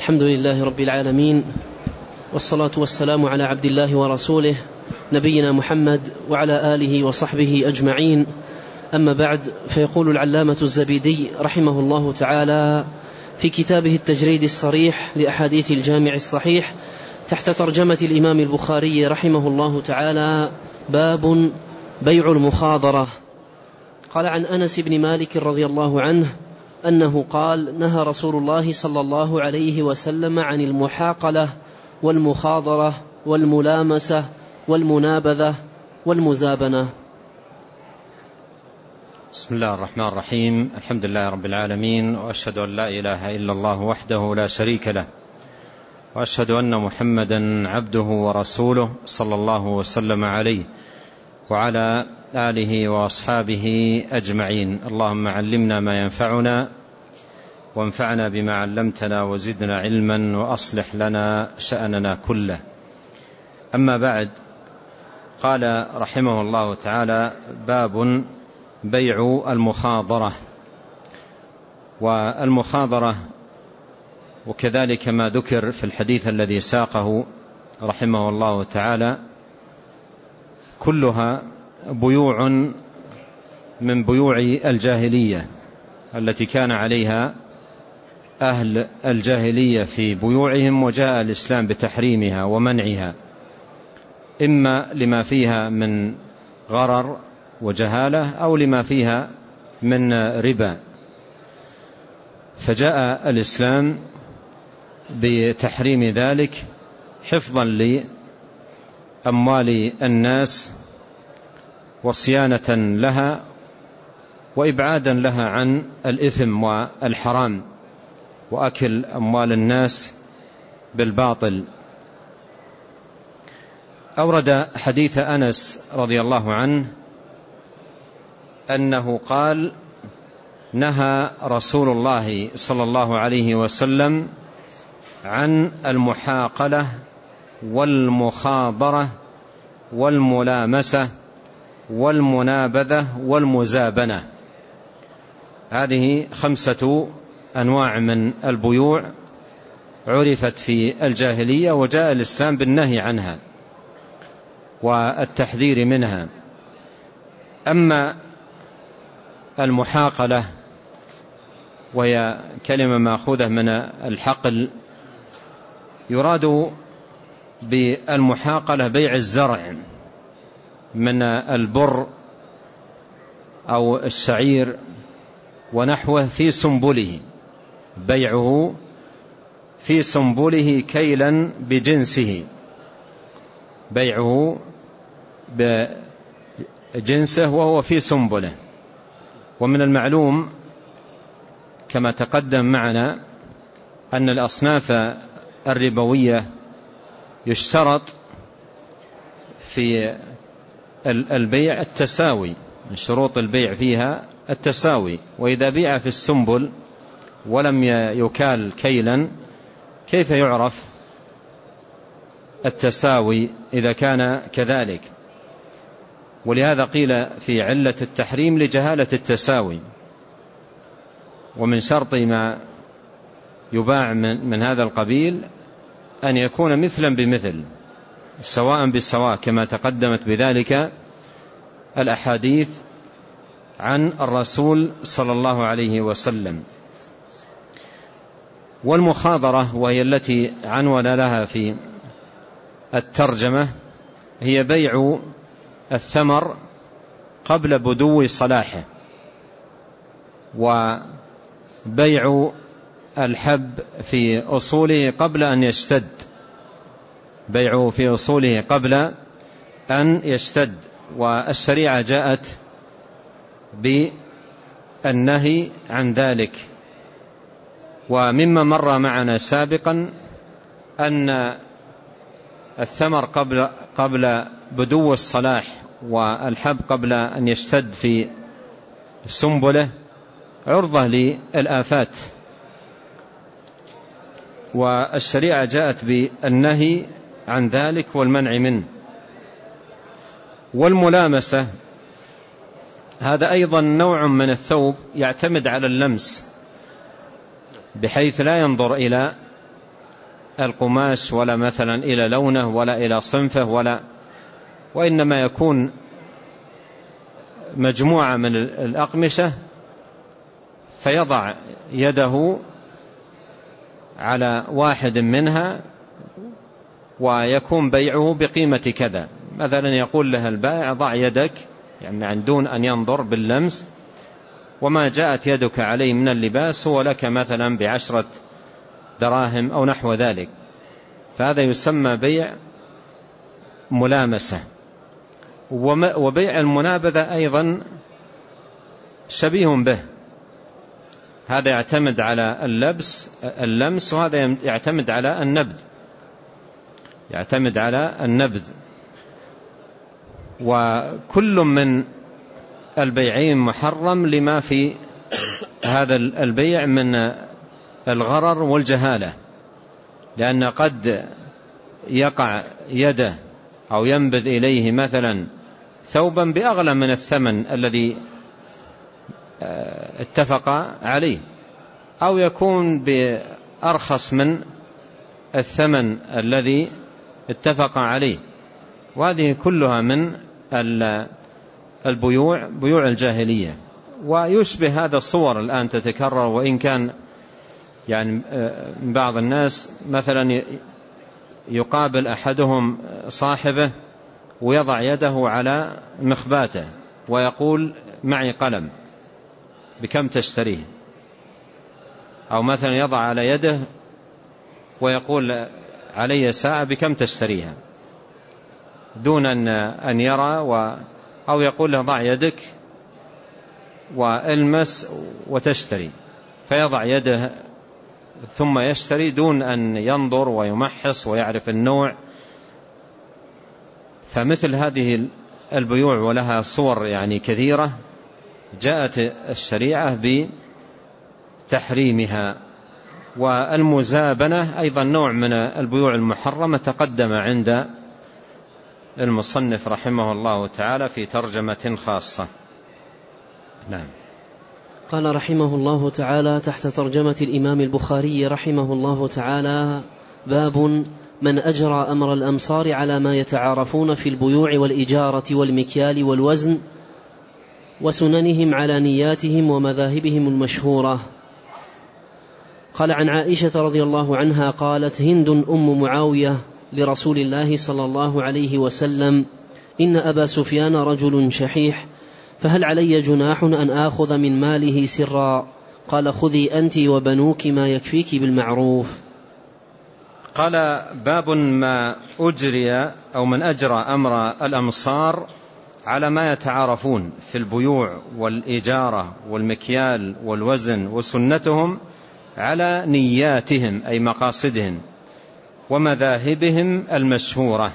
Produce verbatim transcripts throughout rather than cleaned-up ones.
الحمد لله رب العالمين، والصلاة والسلام على عبد الله ورسوله نبينا محمد وعلى آله وصحبه أجمعين. أما بعد، فيقول العلامة الزبيدي رحمه الله تعالى في كتابه التجريد الصريح لأحاديث الجامع الصحيح تحت ترجمة الإمام البخاري رحمه الله تعالى: باب بيع المخاضرة. قال عن أنس بن مالك رضي الله عنه أنه قال: نهى رسول الله صلى الله عليه وسلم عن المحاقلة والمخاضرة والملامسة والمنابذة والمزابنة. بسم الله الرحمن الرحيم. الحمد لله رب العالمين، وأشهد أن لا إله إلا الله وحده لا شريك له، وأشهد أن محمدا عبده ورسوله صلى الله وسلم عليه وعلى آله وأصحابه أجمعين. اللهم علمنا ما ينفعنا وانفعنا بما علمتنا وزدنا علما وأصلح لنا شأننا كله. أما بعد، قال رحمه الله تعالى: باب بيع المخاضرة. والمخاضرة وكذلك ما ذكر في الحديث الذي ساقه رحمه الله تعالى كلها بيوع من بيوع الجاهلية التي كان عليها أهل الجاهلية في بيوعهم، وجاء الإسلام بتحريمها ومنعها، إما لما فيها من غرر وجهالة أو لما فيها من ربا. فجاء الإسلام بتحريم ذلك حفظا لأموال الناس وصيانة لها وإبعادا لها عن الإثم والحرام وأكل أموال الناس بالباطل. أورد حديث أنس رضي الله عنه أنه قال: نهى رسول الله صلى الله عليه وسلم عن المحاقلة والمخاضرة والملامسة والمنابذة والمزابنة. هذه خمسة أنواع من البيوع عرفت في الجاهلية، وجاء الإسلام بالنهي عنها والتحذير منها. أما المحاقلة، وهي كلمة مأخوذة من الحقل، يراد بالمحاقلة بيع الزرع من البر أو الشعير ونحوه في سنبله، بيعه في سنبله كيلا بجنسه، بيعه بجنسه وهو في سنبله. ومن المعلوم كما تقدم معنا أن الأصناف الربوية يشترط في البيع التساوي، من شروط البيع فيها التساوي. وإذا بيع في السنبل ولم يكال كيلا، كيف يعرف التساوي إذا كان كذلك؟ ولهذا قيل في علة التحريم لجهالة التساوي. ومن شرط ما يباع من, من هذا القبيل أن يكون مثلا بمثل، سواء بسواء، كما تقدمت بذلك الأحاديث عن الرسول صلى الله عليه وسلم. والمخاضرة، وهي التي عنون لها في الترجمة، هي بيع الثمر قبل بدو صلاحه، وبيع الحب في أصوله قبل أن يشتد، بيعه في أصوله قبل أن يشتد. والشريعة جاءت بالنهي عن ذلك. ومما مر معنا سابقا أن الثمر قبل قبل بدو الصلاح والحب قبل أن يشتد في سنبله عرضة للآفات، والشريعة جاءت بالنهي عن ذلك والمنع منه. والملامسة هذا أيضا نوع من الثوب يعتمد على اللمس، بحيث لا ينظر إلى القماش ولا مثلا إلى لونه ولا إلى صنفه، ولا وإنما يكون مجموعة من الأقمشة فيضع يده على واحد منها ويكون بيعه بقيمة كذا. مثلا يقول له البائع ضع يدك يعني دون أن ينظر باللمس، وما جاءت يدك عليه من اللباس هو لك مثلا بعشرة دراهم أو نحو ذلك. فهذا يسمى بيع ملامسة. وبيع المنابذة أيضا شبيه به، هذا يعتمد على اللبس اللمس، وهذا يعتمد على النبذ يعتمد على النبذ وكل من البيعين محرم لما في هذا البيع من الغرر والجهالة، لأن قد يقع يده أو ينبذ إليه مثلا ثوبا بأغلى من الثمن الذي اتفق عليه، أو يكون بأرخص من الثمن الذي اتفق عليه. وهذه كلها من البيوع بيوع الجاهلية. ويشبه هذا الصور الآن تتكرر، وإن كان يعني بعض الناس مثلا يقابل أحدهم صاحبه ويضع يده على مخباته ويقول معي قلم بكم تشتريه، أو مثلا يضع على يده ويقول علي ساعة بكم تشتريها، دون أن يرى و أو يقول له ضع يدك والمس وتشتري، فيضع يده ثم يشتري دون أن ينظر ويمحص ويعرف النوع. فمثل هذه البيوع ولها صور يعني كثيرة جاءت الشريعة بتحريمها. والمزابنة أيضا نوع من البيوع المحرمة تقدم عند المصنف رحمه الله تعالى في ترجمة خاصة. نعم. قال رحمه الله تعالى تحت ترجمة الإمام البخاري رحمه الله تعالى: باب من أجرى أمر الأمصار على ما يتعارفون في البيوع والإجارة والمكيال والوزن وسننهم على نياتهم ومذاهبهم المشهورة. قال: عن عائشة رضي الله عنها قالت: هند أم معاوية لرسول الله صلى الله عليه وسلم: إن أبا سفيان رجل شحيح، فهل علي جناح أن آخذ من ماله سرا؟ قال: خذي أنت وبنوك ما يكفيك بالمعروف. قال: باب ما أجري أو من أجرى أمر الأمصار على ما يتعارفون في البيوع والإجارة والمكيال والوزن وسنتهم على نياتهم أي مقاصدهم ومذاهبهم المشهورة.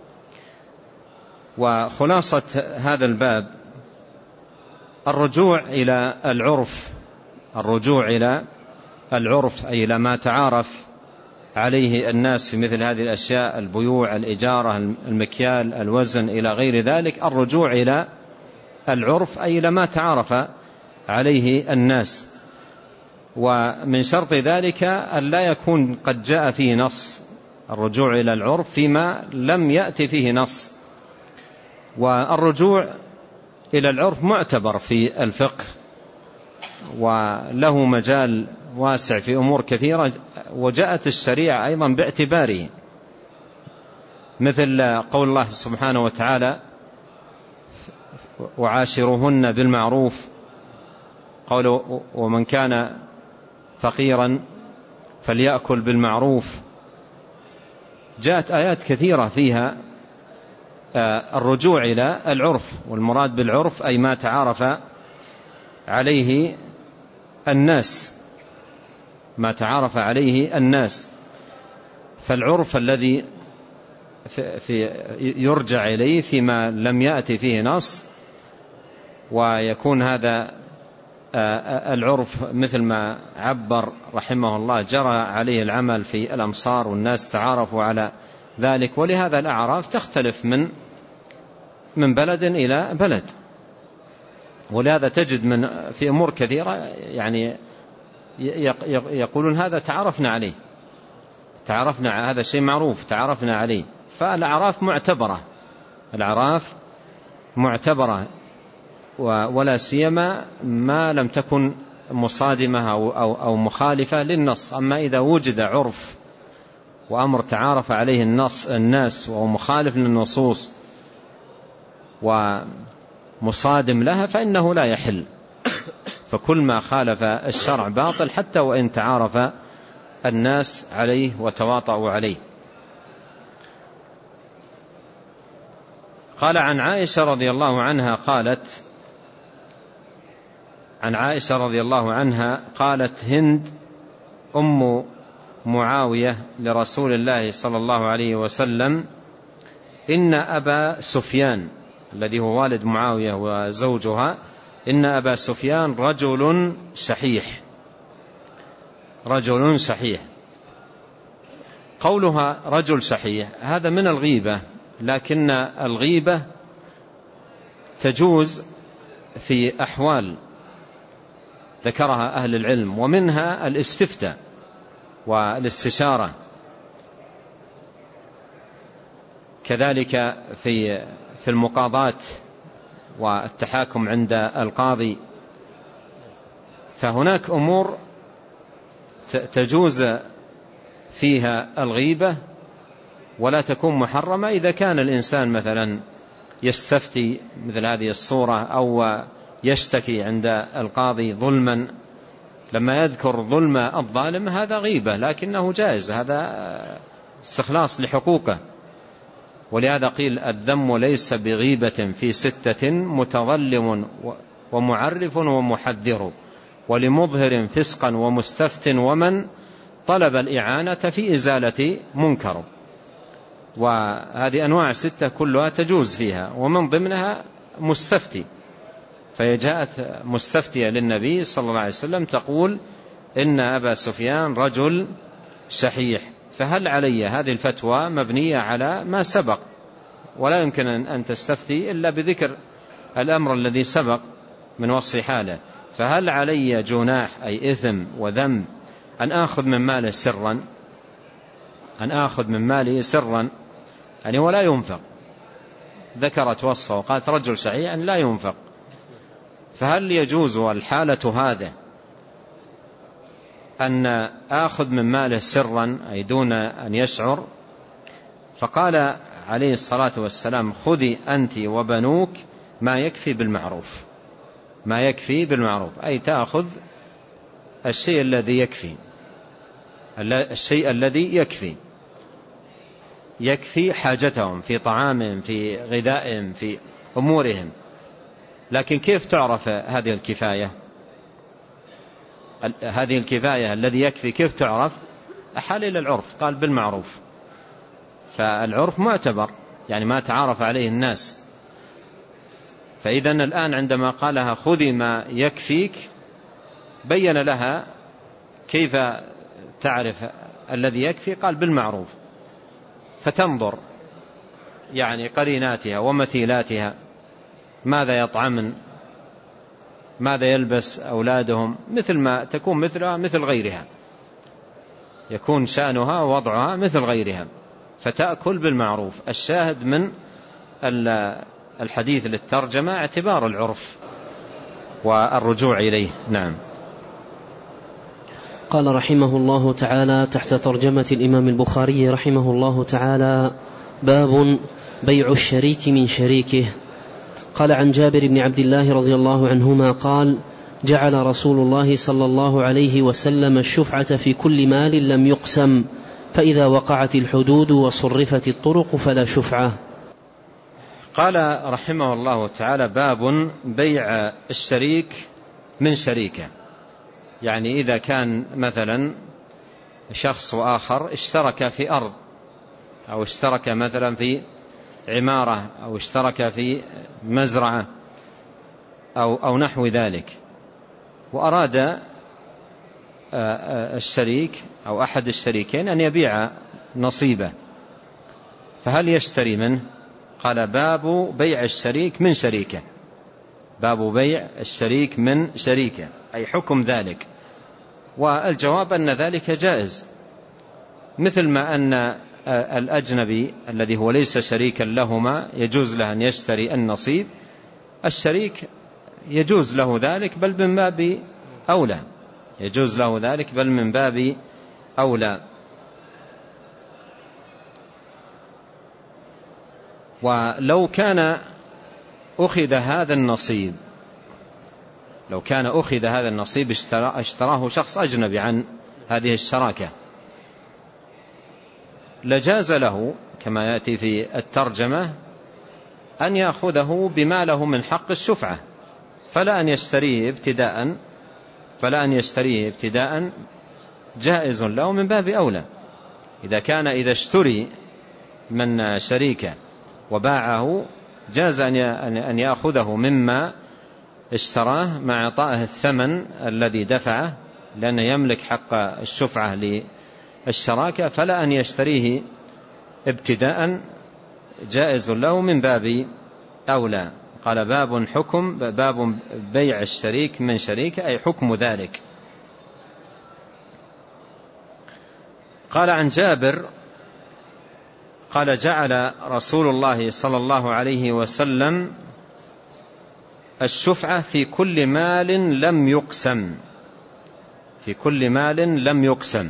وخلاصة هذا الباب الرجوع إلى العرف الرجوع إلى العرف أي إلى ما تعارف عليه الناس في مثل هذه الأشياء: البيوع، الإجارة، المكيال، الوزن إلى غير ذلك. الرجوع إلى العرف أي إلى ما تعارف عليه الناس. ومن شرط ذلك أن لا يكون قد جاء فيه نص، الرجوع إلى العرف فيما لم يأتي فيه نص. والرجوع إلى العرف معتبر في الفقه وله مجال واسع في أمور كثيرة، وجاءت الشريعة أيضا باعتباره، مثل قول الله سبحانه وتعالى: وعاشرهن بالمعروف، قوله: ومن كان فقيرا فليأكل بالمعروف. جاءت آيات كثيرة فيها الرجوع إلى العرف، والمراد بالعرف أي ما تعارف عليه الناس ما تعارف عليه الناس. فالعرف الذي في يرجع إليه فيما لم يأتي فيه نص، ويكون هذا العرف مثل ما عبر رحمه الله جرى عليه العمل في الأمصار والناس تعارفوا على ذلك. ولهذا الأعراف تختلف من من بلد إلى بلد، ولهذا تجد من في أمور كثيرة يعني يقولون هذا تعرفنا عليه تعرفنا، هذا شيء معروف تعرفنا عليه. فالأعراف معتبرة، الأعراف معتبرة، ولا سيما ما لم تكن مصادمة أو, أو, أو مخالفة للنص. أما إذا وجد عرف وأمر تعارف عليه النص الناس وهو مخالف للنصوص ومصادم لها فإنه لا يحل. فكل ما خالف الشرع باطل حتى وإن تعارف الناس عليه وتواطؤوا عليه. قال عن عائشة رضي الله عنها قالت عن عائشة رضي الله عنها قالت هند أم معاوية لرسول الله صلى الله عليه وسلم: إن أبا سفيان الذي هو والد معاوية وزوجها، إن أبا سفيان رجل شحيح، رجل شحيح. قولها رجل شحيح هذا من الغيبة، لكن الغيبة تجوز في أحوال ذكرها أهل العلم، ومنها الاستفتاء والاستشارة، كذلك في في المقاضاة والتحاكم عند القاضي. فهناك أمور تجوز فيها الغيبة ولا تكون محرمة إذا كان الإنسان مثلا يستفتي مثل هذه الصورة أو يشتكي عند القاضي ظلما، لما يذكر ظلم الظالم هذا غيبة، لكنه جائز، هذا استخلاص لحقوقه. ولهذا قيل: الذم ليس بغيبة في ستة: متظلم ومعرف ومحذر ولمظهر فسقا ومستفت ومن طلب الإعانة في إزالة منكر. وهذه أنواع ستة كلها تجوز فيها، ومن ضمنها مستفتي. فهي جاءت مستفتية للنبي صلى الله عليه وسلم تقول: إن أبا سفيان رجل شحيح. فهل علي هذه الفتوى مبنية على ما سبق، ولا يمكن أن تستفتي إلا بذكر الأمر الذي سبق من وصف حاله. فهل علي جناح أي إثم وذنب أن آخذ من ماله سرا، أن آخذ من ماله سرا يعني ولا ينفق؟ ذكرت وصفه وقالت رجل شحيح أن لا ينفق. فهل يجوز الحالة هذا أن آخذ من ماله سرا أي دون أن يشعر؟ فقال عليه الصلاة والسلام: خذي أنت وبنوك ما يكفي بالمعروف. ما يكفي بالمعروف أي تأخذ الشيء الذي يكفي، الشيء الذي يكفي يكفي حاجتهم في طعامهم في غذائهم في أمورهم. لكن كيف تعرف هذه الكفاية؟ هذه الكفاية الذي يكفي كيف تعرف؟ أحال إلى العرف، قال بالمعروف. فالعرف معتبر، يعني ما تعارف عليه الناس. فإذن الآن عندما قالها خذي ما يكفيك بين لها كيف تعرف الذي يكفي، قال بالمعروف. فتنظر يعني قريناتها ومثيلاتها، ماذا يطعمن، ماذا يلبس أولادهم، مثل ما تكون مثلها مثل غيرها، يكون شأنها ووضعها مثل غيرها، فتأكل بالمعروف. الشاهد من الحديث للترجمة اعتبار العرف والرجوع إليه. نعم. قال رحمه الله تعالى تحت ترجمة الإمام البخاري رحمه الله تعالى: باب بيع الشريك من شريكه. قال عن جابر بن عبد الله رضي الله عنهما قال: جعل رسول الله صلى الله عليه وسلم الشفعة في كل مال لم يقسم، فإذا وقعت الحدود وصرفت الطرق فلا شفعة. قال رحمه الله تعالى: باب بيع الشريك من شريكه. يعني إذا كان مثلا شخص وآخر اشترك في أرض، أو اشترك مثلا في عمارة، أو اشترك في مزرعة أو, أو نحو ذلك، وأراد الشريك أو أحد الشريكين أن يبيع نصيبه، فهل يشتري منه؟ قال: باب بيع الشريك من شريكه. باب بيع الشريك من شريكه أي حكم ذلك. والجواب أن ذلك جائز، مثل ما أن الأجنبي الذي هو ليس شريكا لهما يجوز له أن يشتري النصيب، الشريك يجوز له ذلك بل من باب أولى، يجوز له ذلك بل من باب أولى. ولو كان أخذ هذا النصيب لو كان أخذ هذا النصيب اشتراه شخص أجنبي عن هذه الشراكة، لجاز له كما يأتي في الترجمة أن يأخذه بما له من حق الشفعة، فلا أن يشتريه ابتداء فلا أن يشتريه ابتداء جائز له من باب أولى. إذا كان إذا اشتري من شريكه وباعه جاز أن يأخذه مما اشتراه مع إعطائه الثمن الذي دفعه، لأنه يملك حق الشفعة للشراكة، فلا أن يشتريه ابتداء جائز له من باب أولى. قال باب حكم باب بيع الشريك من شريك، أي حكم ذلك. قال عن جابر قال جعل رسول الله صلى الله عليه وسلم الشفعة في كل مال لم يقسم في كل مال لم يقسم.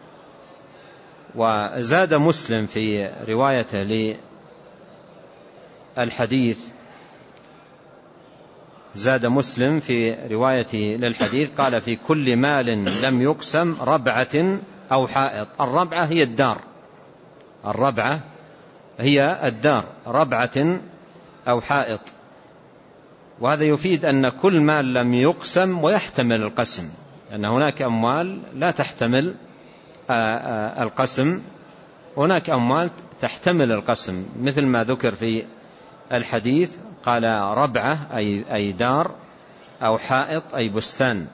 وزاد مسلم في روايته للحديث زاد مسلم في روايته للحديث قال في كل مال لم يقسم ربعة أو حائط. الربعة هي الدار الربعة هي الدار ربعة أو حائط. وهذا يفيد أن كل مال لم يقسم ويحتمل القسم، لأن هناك أموال لا تحتمل القسم، هناك أموال تحتمل القسم، مثل ما ذكر في الحديث قال ربعة أي دار أو حائط أي بستان.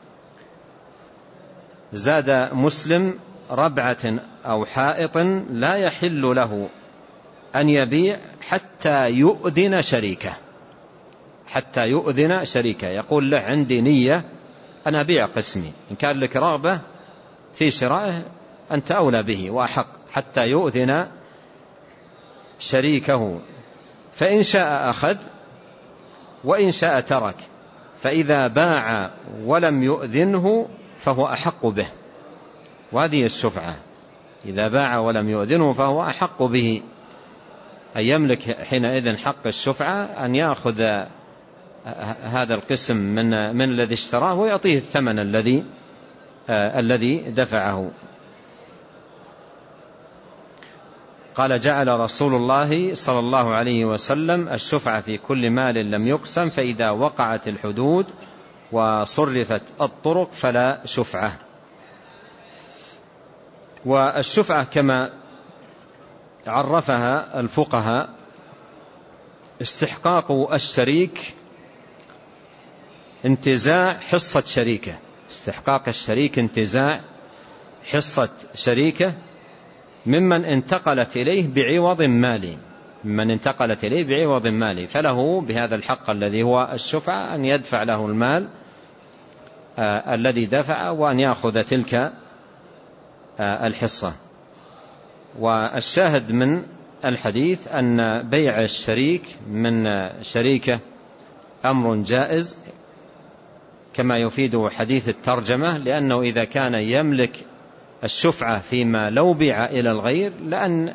زاد مسلم ربعة أو حائط لا يحل له أن يبيع حتى يؤذن شريكه حتى يؤذن شريكه يقول له عندي نية أن أبيع قسمي، إن كان لك رغبة في شرائه أنت أولى به وأحق، حتى يؤذن شريكه، فإن شاء أخذ وإن شاء ترك، فإذا باع ولم يؤذنه فهو أحق به. وهذه الشفعة، إذا باع ولم يؤذنه فهو أحق به، أن يملك حينئذ حق الشفعة أن يأخذ هذا القسم من من الذي اشتراه ويعطيه الثمن الذي آه الذي دفعه. قال جعل رسول الله صلى الله عليه وسلم الشفعة في كل مال لم يقسم، فإذا وقعت الحدود وصرفت الطرق فلا شفعة. والشفعة كما عرفها الفقهاء استحقاق الشريك انتزاع حصة شريكه استحقاق الشريك انتزاع حصة شريكه ممن انتقلت إليه بعوض مالي ممن انتقلت إليه بعوض مالي فله بهذا الحق الذي هو الشفعة أن يدفع له المال آه الذي دفع وأن يأخذ تلك آه الحصة. والشاهد من الحديث أن بيع الشريك من شريكه أمر جائز كما يفيد حديث الترجمة، لأنه إذا كان يملك الشفعة فيما لو بيع إلى الغير لأن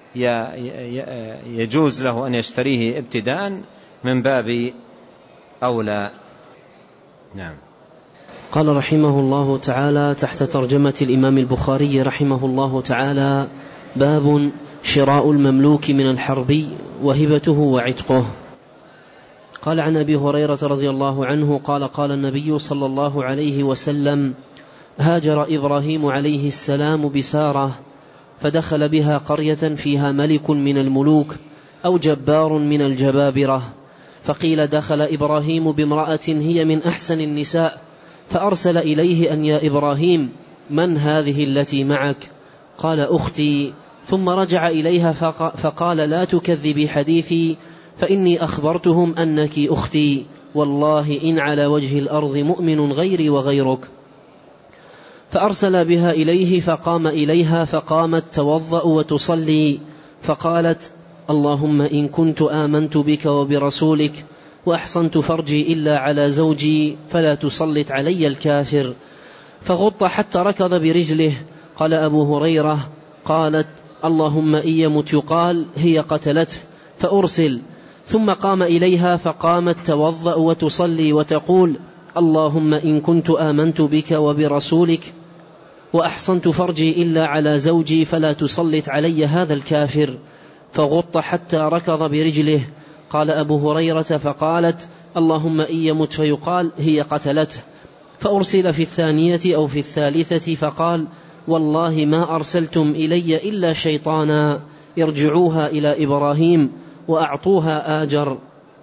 يجوز له أن يشتريه ابتداء من باب أولى. نعم. قال رحمه الله تعالى تحت ترجمة الإمام البخاري رحمه الله تعالى: باب شراء المملوك من الحربي وهبته وعتقه. قال عن أبي هريرة رضي الله عنه قال قال النبي صلى الله عليه وسلم: هاجر إبراهيم عليه السلام بسارة فدخل بها قرية فيها ملك من الملوك أو جبار من الجبابرة، فقيل دخل إبراهيم بامرأة هي من أحسن النساء، فأرسل إليه أن يا إبراهيم من هذه التي معك؟ قال أختي، ثم رجع إليها فقال لا تكذبي حديثي فإني أخبرتهم أنك أختي، والله إن على وجه الأرض مؤمن غيري وغيرك. فأرسل بها إليه فقام إليها فقامت توضأ وتصلي، فقالت: اللهم إن كنت آمنت بك وبرسولك وأحصنت فرجي إلا على زوجي فلا تسلط علي الكافر. فغط حتى ركض برجله. قال أبو هريرة: قالت: اللهم إن يمت يقال هي قتلته، فأرسل. ثم قام إليها فقامت توضأ وتصلي وتقول: اللهم إن كنت آمنت بك وبرسولك وأحصنت فرجي إلا على زوجي فلا تسلط علي هذا الكافر. فغط حتى ركض برجله. قال أبو هريرة: فقالت: اللهم إن يمت فيقال هي قتلته. فأرسل في الثانية أو في الثالثة فقال: والله ما أرسلتم إلي إلا شيطانا، ارجعوها إلى إبراهيم وأعطوها آجر.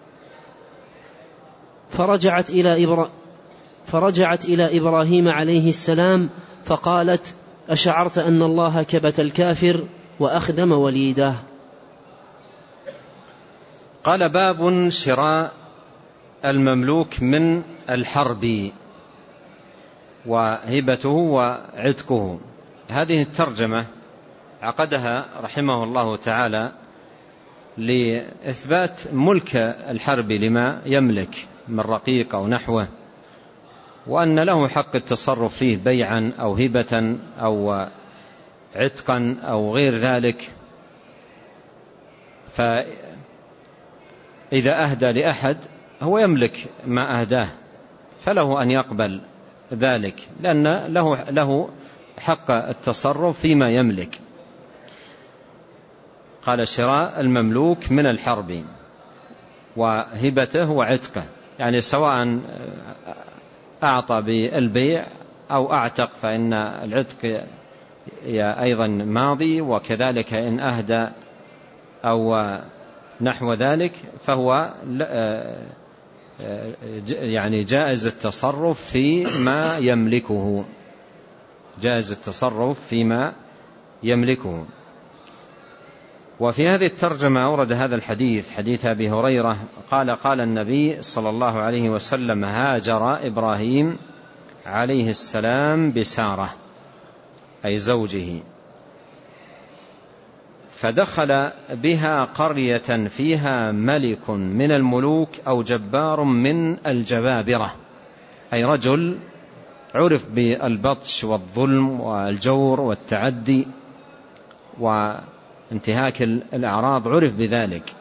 فرجعت إلى, إبرا فرجعت إلى إبراهيم عليه السلام فقالت: أشعرت أن الله كبت الكافر وأخدم وليده. قال: باب شراء المملوك من الحرب وهبته وعتقه. هذه الترجمة عقدها رحمه الله تعالى لإثبات ملك الحرب لما يملك من رقيق أو نحوه، وأن له حق التصرف فيه بيعا أو هبة أو عتقا أو غير ذلك. فإذا أهدى لأحد هو يملك ما أهداه، فله أن يقبل ذلك، لأن له, له حق التصرف فيما يملك. قال: شراء المملوك من الحرب وهبته وعتقه، يعني سواء أعطى بالبيع أو أعتق، فإن العتق أيضا ماضي، وكذلك إن أهدى أو نحو ذلك فهو يعني جائز التصرف فيما يملكه، جائز التصرف فيما يملكه. وفي هذه الترجمة أورد هذا الحديث، حديث أبي هريرة قال: قال النبي صلى الله عليه وسلم: هاجر إبراهيم عليه السلام بسارة، أي زوجه، فدخل بها قرية فيها ملك من الملوك أو جبار من الجبابرة، أي رجل عرف بالبطش والظلم والجور والتعدي وانتهاك الأعراض، عرف بذلك.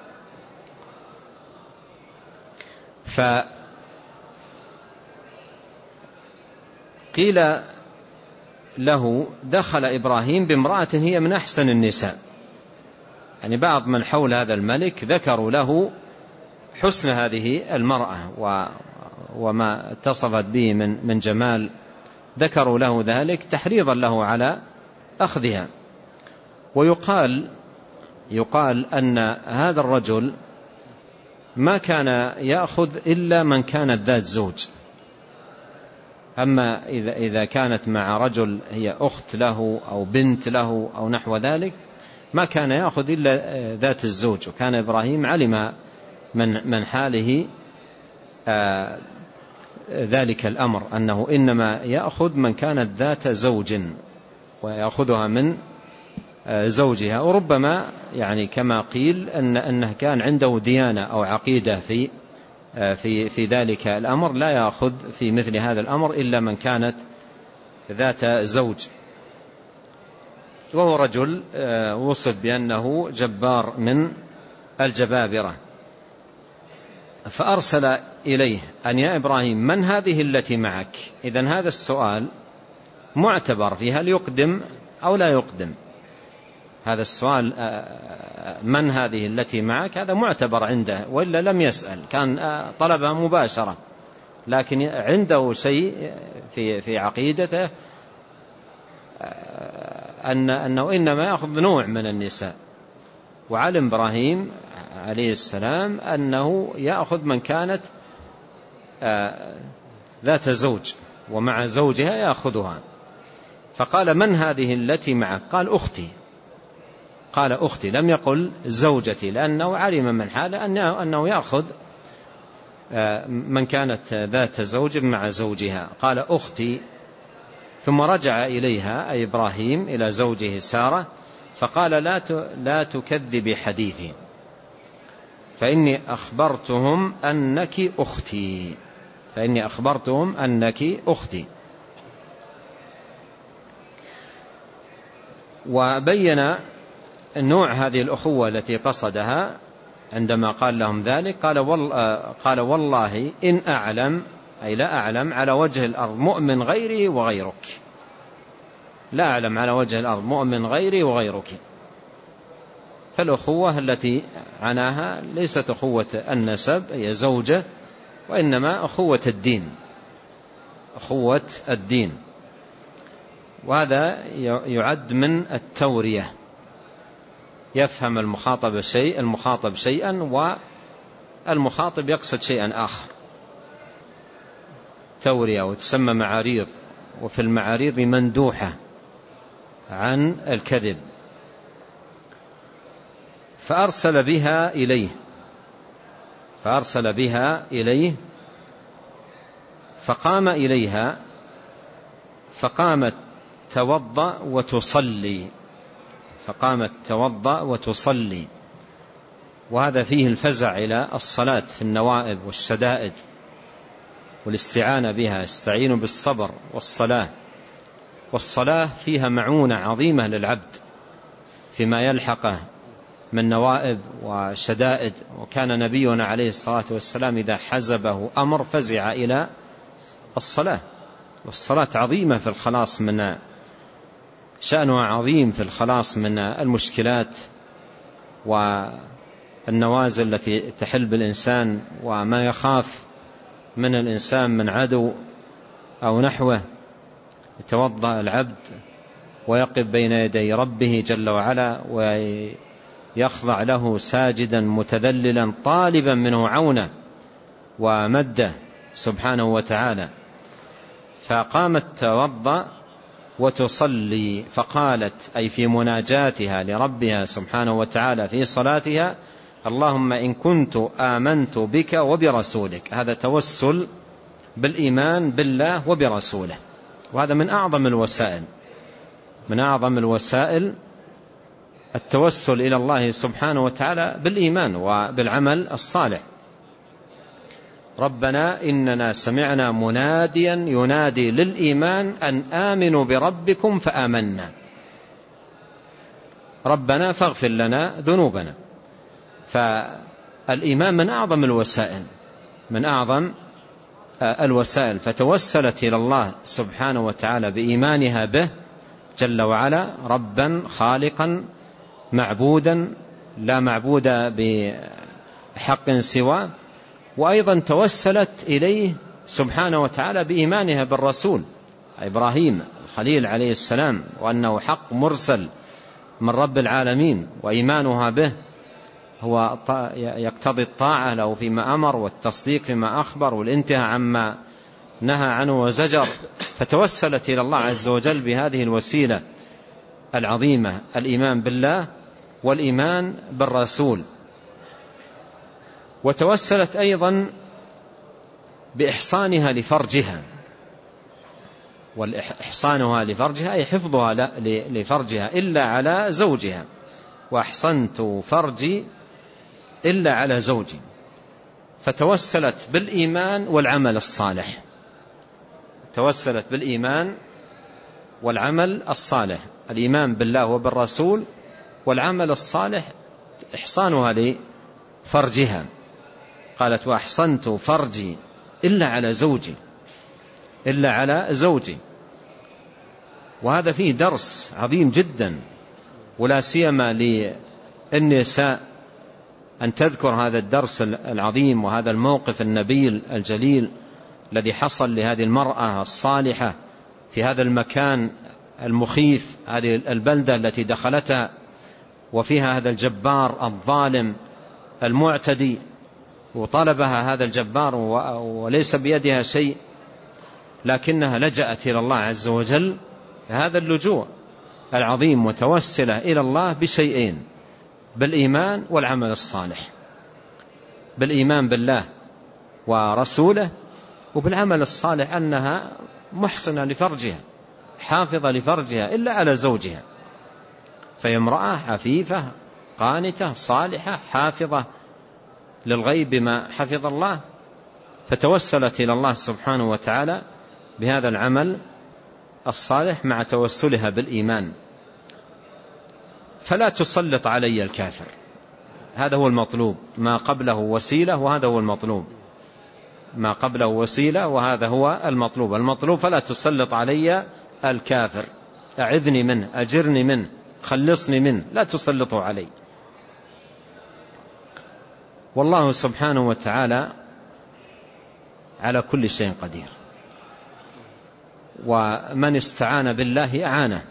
فقيل له: دخل إبراهيم بامرأة هي من أحسن النساء، يعني بعض من حول هذا الملك ذكروا له حسن هذه المرأة وما اتصفت به من من جمال، ذكروا له ذلك تحريضا له على أخذها. ويقال يقال أن هذا الرجل ما كان يأخذ إلا من كانت ذات زوج، أما إذا إذا كانت مع رجل هي أخت له أو بنت له أو نحو ذلك ما كان يأخذ إلا ذات الزوج. وكان إبراهيم علم من من حاله آه ذلك الأمر، أنه إنما يأخذ من كانت ذات زوج ويأخذها من آه زوجها. وربما يعني كما قيل أن أنه كان عنده ديانة أو عقيدة في آه في في ذلك الأمر، لا يأخذ في مثل هذا الأمر إلا من كانت ذات زوج. وهو رجل آه وصف بأنه جبار من الجبابرة. فأرسل إليه أن: يا إبراهيم، من هذه التي معك؟ إذن هذا السؤال معتبر في هل يقدم أو لا يقدم. هذا السؤال من هذه التي معك هذا معتبر عنده، وإلا لم يسأل، كان طلبها مباشرة، لكن عنده شيء في في عقيدته أن أنه إنما يأخذ نوع من النساء. وعلم إبراهيم عليه السلام أنه يأخذ من كانت ذات زوج ومع زوجها يأخذها. فقال: من هذه التي معك؟ قال: أختي. قال: أختي، لم يقل زوجتي، لأنه علم من حاله أنه يأخذ من كانت ذات زوج مع زوجها. قال: أختي. ثم رجع إليها أي إبراهيم إلى زوجه سارة فقال لا لا تكذبي حديثي فإني أخبرتهم أنك أختي فإني أخبرتهم أنك أختي. وبين نوع هذه الأخوة التي قصدها عندما قال لهم ذلك، قال والله, قال والله إن أعلم أي لا أعلم على وجه الأرض مؤمن غيري وغيرك، لا أعلم على وجه الأرض مؤمن غيري وغيرك. فالأخوة التي عناها ليست أخوة النسب هي زوجة، وإنما أخوة الدين، أخوة الدين. وهذا يعد من التورية، يفهم المخاطب شيء المخاطب شيئا والمخاطب يقصد شيئا آخر، تورية، وتسمى معاريض، وفي المعاريض مندوحة عن الكذب. فأرسل بها إليه فأرسل بها إليه فقام إليها فقامت توضأ وتصلي فقامت توضأ وتصلي وهذا فيه الفزع إلى الصلاة في النوائب والشدائد والاستعانة بها، استعينوا بالصبر والصلاة. والصلاة فيها معونة عظيمة للعبد فيما يلحقه من نوائب وشدائد. وكان نبينا عليه الصلاة والسلام إذا حزبه أمر فزع إلى الصلاة، والصلاة عظيمة في الخلاص من شأنها عظيم في الخلاص من المشكلات والنوازل التي تحل بالإنسان وما يخاف من الإنسان من عدو أو نحوه. يتوضأ العبد ويقف بين يدي ربه جل وعلا ويخضع له ساجدا متذللا طالبا منه عونه ومده سبحانه وتعالى. فقامت توضأ وتصلي فقالت أي في مناجاتها لربها سبحانه وتعالى في صلاتها: اللهم إن كنت آمنت بك وبرسولك. هذا توسل بالإيمان بالله وبرسوله، وهذا من أعظم الوسائل من أعظم الوسائل التوسل إلى الله سبحانه وتعالى بالإيمان وبالعمل الصالح. ربنا إننا سمعنا مناديا ينادي للإيمان أن آمنوا بربكم فآمنا، ربنا فاغفر لنا ذنوبنا. فالإيمان من أعظم الوسائل من أعظم الوسائل فتوسلت إلى الله سبحانه وتعالى بإيمانها به جل وعلا ربا خالقا معبودا لا معبود بحق سواه، وأيضا توسلت إليه سبحانه وتعالى بإيمانها بالرسول إبراهيم الخليل عليه السلام، وأنه حق مرسل من رب العالمين، وإيمانها به هو يقتضي الطاعة له فيما أمر والتصديق فيما أخبر والانتهاء عما نهى عنه وزجر. فتوسلت إلى الله عز وجل بهذه الوسيلة العظيمة، الإيمان بالله والإيمان بالرسول. وتوسلت أيضا بإحصانها لفرجها، والإحصانها لفرجها أي حفظها لفرجها إلا على زوجها، وأحصنت فرجي إلا على زوجي. فتوسلت بالإيمان والعمل الصالح توسلت بالإيمان والعمل الصالح، الإيمان بالله وبالرسول والعمل الصالح إحصانها لفرجها. قالت وأحصنت فرجي إلا على زوجي إلا على زوجي. وهذا فيه درس عظيم جدا، ولا سيما للنساء أن تذكر هذا الدرس العظيم وهذا الموقف النبيل الجليل الذي حصل لهذه المرأة الصالحة في هذا المكان المخيف، هذه البلدة التي دخلتها وفيها هذا الجبار الظالم المعتدي، وطلبها هذا الجبار وليس بيدها شيء، لكنها لجأت إلى الله عز وجل هذا اللجوء العظيم، متوسلة إلى الله بشيئين: بالإيمان والعمل الصالح، بالإيمان بالله ورسوله، وبالعمل الصالح أنها محسنة لفرجها حافظة لفرجها إلا على زوجها، فهي امرأة عفيفة قانتة صالحة حافظة للغيب بما حفظ الله، فتوسلت إلى الله سبحانه وتعالى بهذا العمل الصالح مع توسلها بالإيمان. فلا تسلط علي الكافر، هذا هو المطلوب، ما قبله وسيلة وهذا هو المطلوب، ما قبله وسيلة وهذا هو المطلوب. المطلوب فلا تسلط علي الكافر، أعذني منه، أجرني منه، خلصني منه، لا تسلطه علي. والله سبحانه وتعالى على كل شيء قدير، ومن استعان بالله أعانه،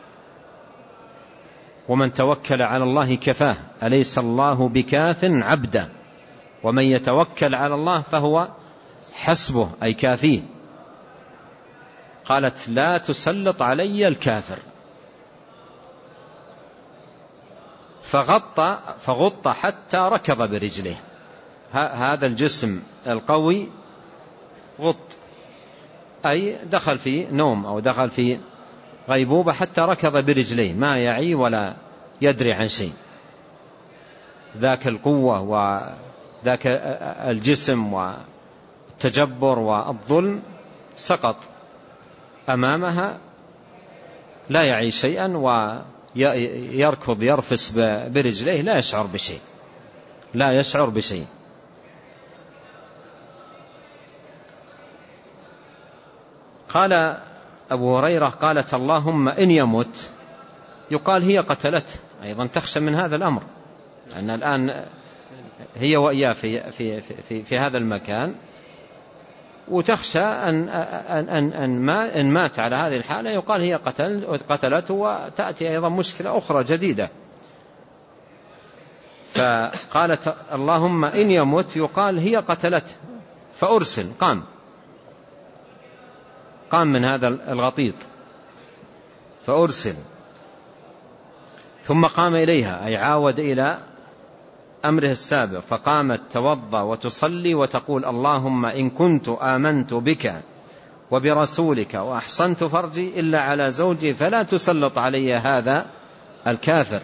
ومن توكل على الله كفاه، أليس الله بكاف عبده، ومن يتوكل على الله فهو حسبه أي كافيه. قالت لا تسلط علي الكافر، فغط فغط حتى ركض برجله. هذا الجسم القوي غط، أي دخل في نوم أو دخل في غيبوبة حتى ركض برجليه، ما يعي ولا يدري عن شيء. ذاك القوة وذاك الجسم والتجبر والظلم سقط أمامها، لا يعي شيئا ويركض يرفس برجليه، لا يشعر بشيء، لا يشعر بشيء. قال أبو هريرة قالت اللهم إن يمت، يقال هي قتلته، أيضا تخشى من هذا الأمر، لأن الآن هي وإياه في, في, في, في هذا المكان، وتخشى أن, أن, أن, أن, ما إن مات على هذه الحالة يقال هي قتل قتلته، وتأتي أيضا مشكلة أخرى جديدة. فقالت اللهم إن يمت، يقال هي قتلته، فأرسل، قام قام من هذا الغطيط فأرسل، ثم قام إليها أي عاود إلى أمره السابق، فقامت توضأ وتصلي وتقول اللهم إن كنت آمنت بك وبرسولك وأحصنت فرجي إلا على زوجي فلا تسلط علي هذا الكافر.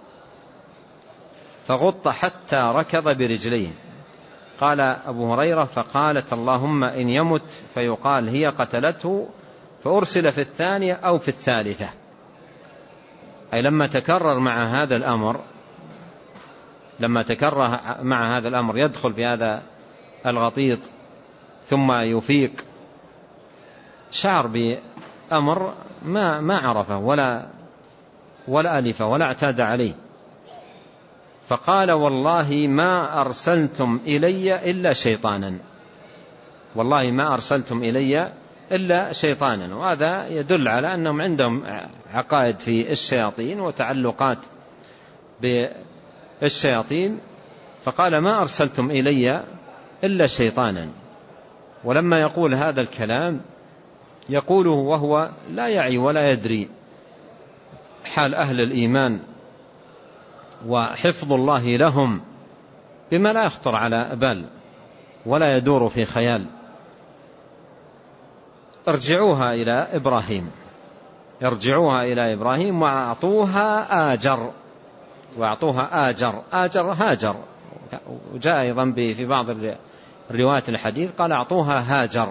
فغط حتى ركض برجليه. قال أبو هريرة فقالت اللهم إن يمت، فيقال هي قتلته، فأرسل في الثانية أو في الثالثة، أي لما تكرر مع هذا الأمر لما تكرر مع هذا الأمر يدخل في هذا الغطيط ثم يفيق، شعر بأمر ما ما عرفه ولا ولا ألفه ولا اعتاد عليه، فقال والله ما أرسلتم إلي إلا شيطانا، والله ما أرسلتم إلي إلا شيطانا. وهذا يدل على أنهم عندهم عقائد في الشياطين وتعلقات بالشياطين، فقال ما أرسلتم إلي إلا شيطانا. ولما يقول هذا الكلام يقوله وهو لا يعي ولا يدري حال أهل الإيمان وحفظ الله لهم بما لا يخطر على بال ولا يدور في خيال. ارجعوها إلى إبراهيم ارجعوها إلى إبراهيم وأعطوها آجر وأعطوها آجر آجر هاجر، وجاء أيضا في بعض الروايات الحديث قال أعطوها هاجر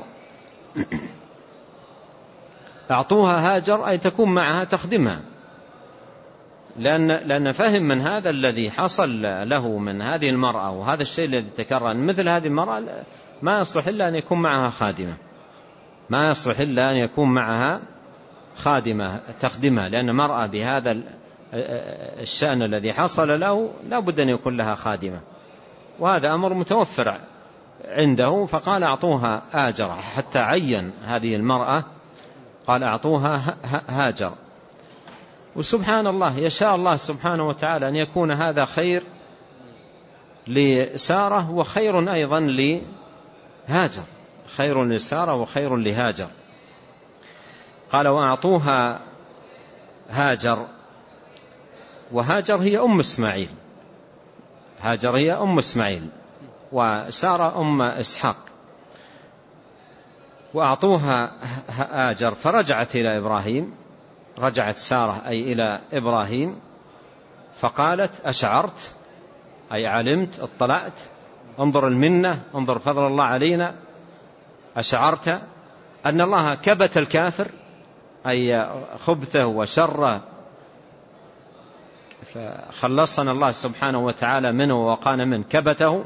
أعطوها هاجر أي تكون معها تخدمها، لأن, لأن فهم من هذا الذي حصل له من هذه المرأة وهذا الشيء الذي تكرر، مثل هذه المرأة ما يصلح إلا أن يكون معها خادمة، ما يصلح إلا أن يكون معها خادمة تخدمها، لأن مرأة بهذا الشأن الذي حصل له لا بد أن يكون لها خادمة، وهذا أمر متوفر عنده. فقال أعطوها آجر، حتى عين هذه المرأة قال أعطوها هاجر. وسبحان الله يشاء الله سبحانه وتعالى أن يكون هذا خير لسارة وخير أيضا لهاجر، خير لسارة وخير لهاجر. قال وأعطوها هاجر، وهاجر هي أم إسماعيل، هاجر هي أم إسماعيل وسارة أم إسحاق. وأعطوها آجر، فرجعت إلى إبراهيم، رجعت سارة أي إلى إبراهيم، فقالت أشعرت أي علمت، اطلعت، انظر المنة، انظر فضل الله علينا، أشعرت أن الله كبت الكافر أي خبثه وشره، فخلصنا الله سبحانه وتعالى منه ووقانا من كبته،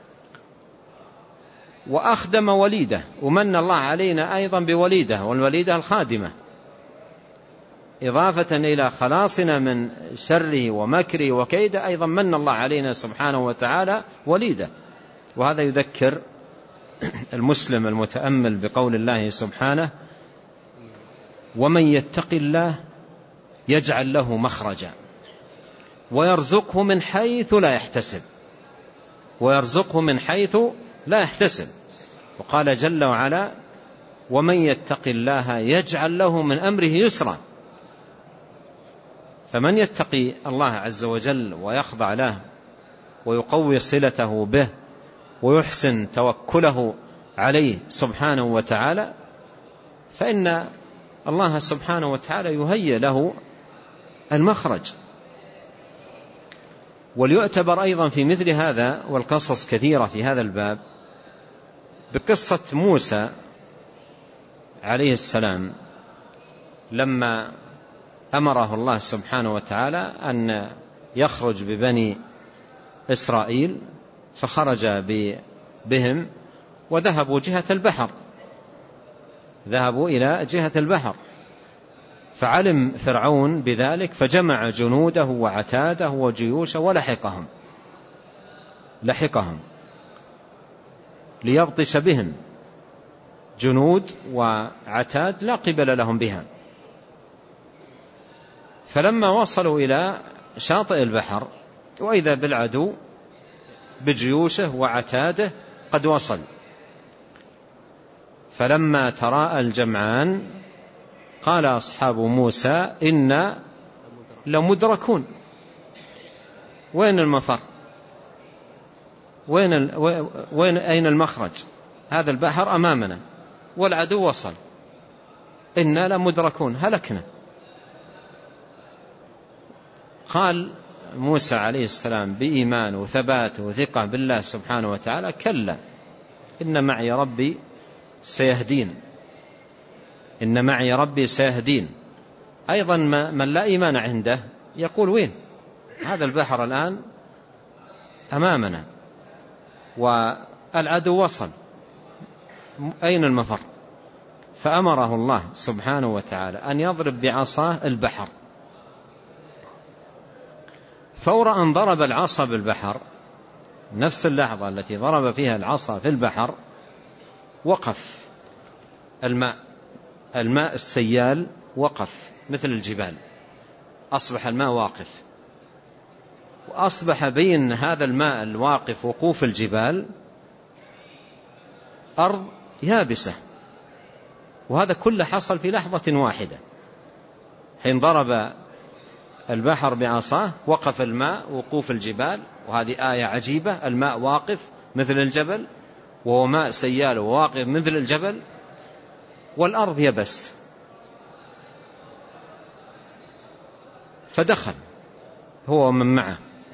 وأخدم وليده، ومن الله علينا أيضا بوليده، والوليدة الخادمة، إضافة إلى خلاصنا من شره ومكره وكيده، أيضا من الله علينا سبحانه وتعالى وليده. وهذا يذكر المسلم المتأمل بقول الله سبحانه: ومن يتق الله يجعل له مخرجا ويرزقه من حيث لا يحتسب، ويرزقه من حيث لا يحتسب. وقال جل وعلا: ومن يتق الله يجعل له من أمره يسرا. فمن يتقي الله عز وجل ويخضع له ويقوي صلته به ويحسن توكله عليه سبحانه وتعالى، فإن الله سبحانه وتعالى يهيئ له المخرج. وليعتبر أيضا في مثل هذا، والقصص كثيرة في هذا الباب، بقصة موسى عليه السلام لما أمره الله سبحانه وتعالى أن يخرج ببني إسرائيل، فخرج بهم وذهبوا جهة البحر، ذهبوا إلى جهة البحر، فعلم فرعون بذلك فجمع جنوده وعتاده وجيوشه ولحقهم لحقهم ليبطش بهم، جنود وعتاد لا قبل لهم بها. فلما وصلوا إلى شاطئ البحر وإذا بالعدو بجيوشه وعتاده قد وصل، فلما تراءى الجمعان قال أصحاب موسى إنا لمدركون. وين المفر؟ وين, ال... وين أين المخرج؟ هذا البحر أمامنا والعدو وصل، إنا لمدركون، هلكنا. قال موسى عليه السلام بإيمان وثبات وثقة بالله سبحانه وتعالى: كلا إن معي ربي سيهدين، إن معي ربي سيهدين. أيضا من لا إيمان عنده يقول: وين هذا البحر الآن أمامنا والعدو وصل، أين المفر؟ فأمره الله سبحانه وتعالى أن يضرب بعصاه البحر. فور أن ضرب العصا بالبحر، نفس اللحظة التي ضرب فيها العصا في البحر، وقف الماء الماء السيال وقف مثل الجبال، أصبح الماء واقف، وأصبح بين هذا الماء الواقف وقوف الجبال أرض يابسة. وهذا كله حصل في لحظة واحدة، حين ضرب البحر بعصاه وقف الماء وقوف الجبال. وهذه آية عجيبة، الماء واقف مثل الجبل، وهو ماء سيال وواقف مثل الجبل، والأرض يبس. فدخل هو ومن معه